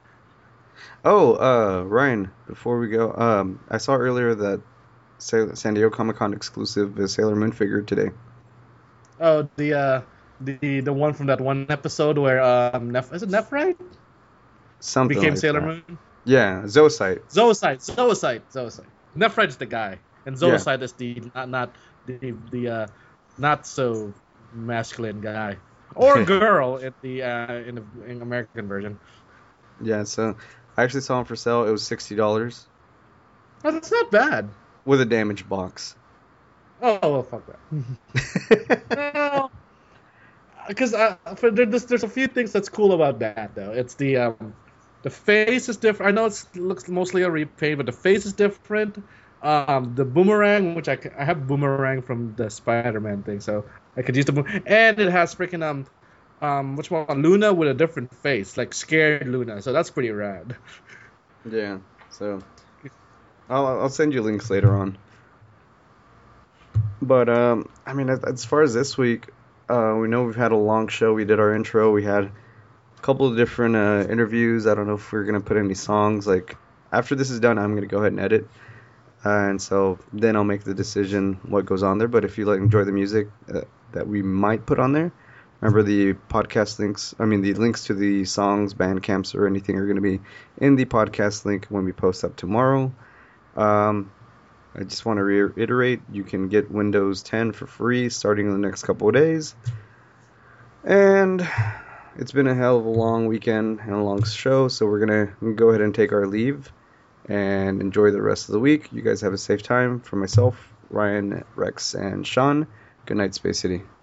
Oh, uh, Ryan, before we go, um, I saw earlier that Sa- San Diego Comic Con exclusive is Sailor Moon figure today. Oh, the uh, the the one from that one episode where um, Nef- is it Nephrite Something became like Sailor that. Moon? Yeah, Zocyte. Zoocyte, Zoocyte, Zoocyte. Nephrite's the guy, and Zoocyte is the not not the the uh, not so masculine guy or girl in the uh, in the in American version. Yeah, so I actually saw them for sale. It was sixty dollars. Oh, that's not bad. With a damaged box. Oh, well, fuck that. Because uh, for there's, there's a few things that's cool about that, though. It's the um, the face is different. I know it looks mostly a repaint, but the face is different. Um, the boomerang, which I, I have boomerang from the Spider-Man thing, so I could use the boom. And it has freaking um um which one Luna with a different face, like scared Luna. So that's pretty rad. Yeah. So I'll I'll send you links later on. But um, I mean, as, as far as this week, uh, we know we've had a long show. We did our intro. We had a couple of different uh, interviews. I don't know if we're gonna put any songs. Like after this is done, I'm gonna go ahead and edit. Uh, and so then I'll make the decision what goes on there. But if you like enjoy the music uh, that we might put on there, remember the podcast links. I mean the links to the songs, band camps, or anything are going to be in the podcast link when we post up tomorrow. Um, I just want to reiterate: you can get Windows ten for free starting in the next couple of days. And it's been a hell of a long weekend and a long show, so we're gonna go ahead and take our leave. And enjoy the rest of the week. You guys have a safe time. For myself, Ryan, Rex, and Sean, good night, Space City.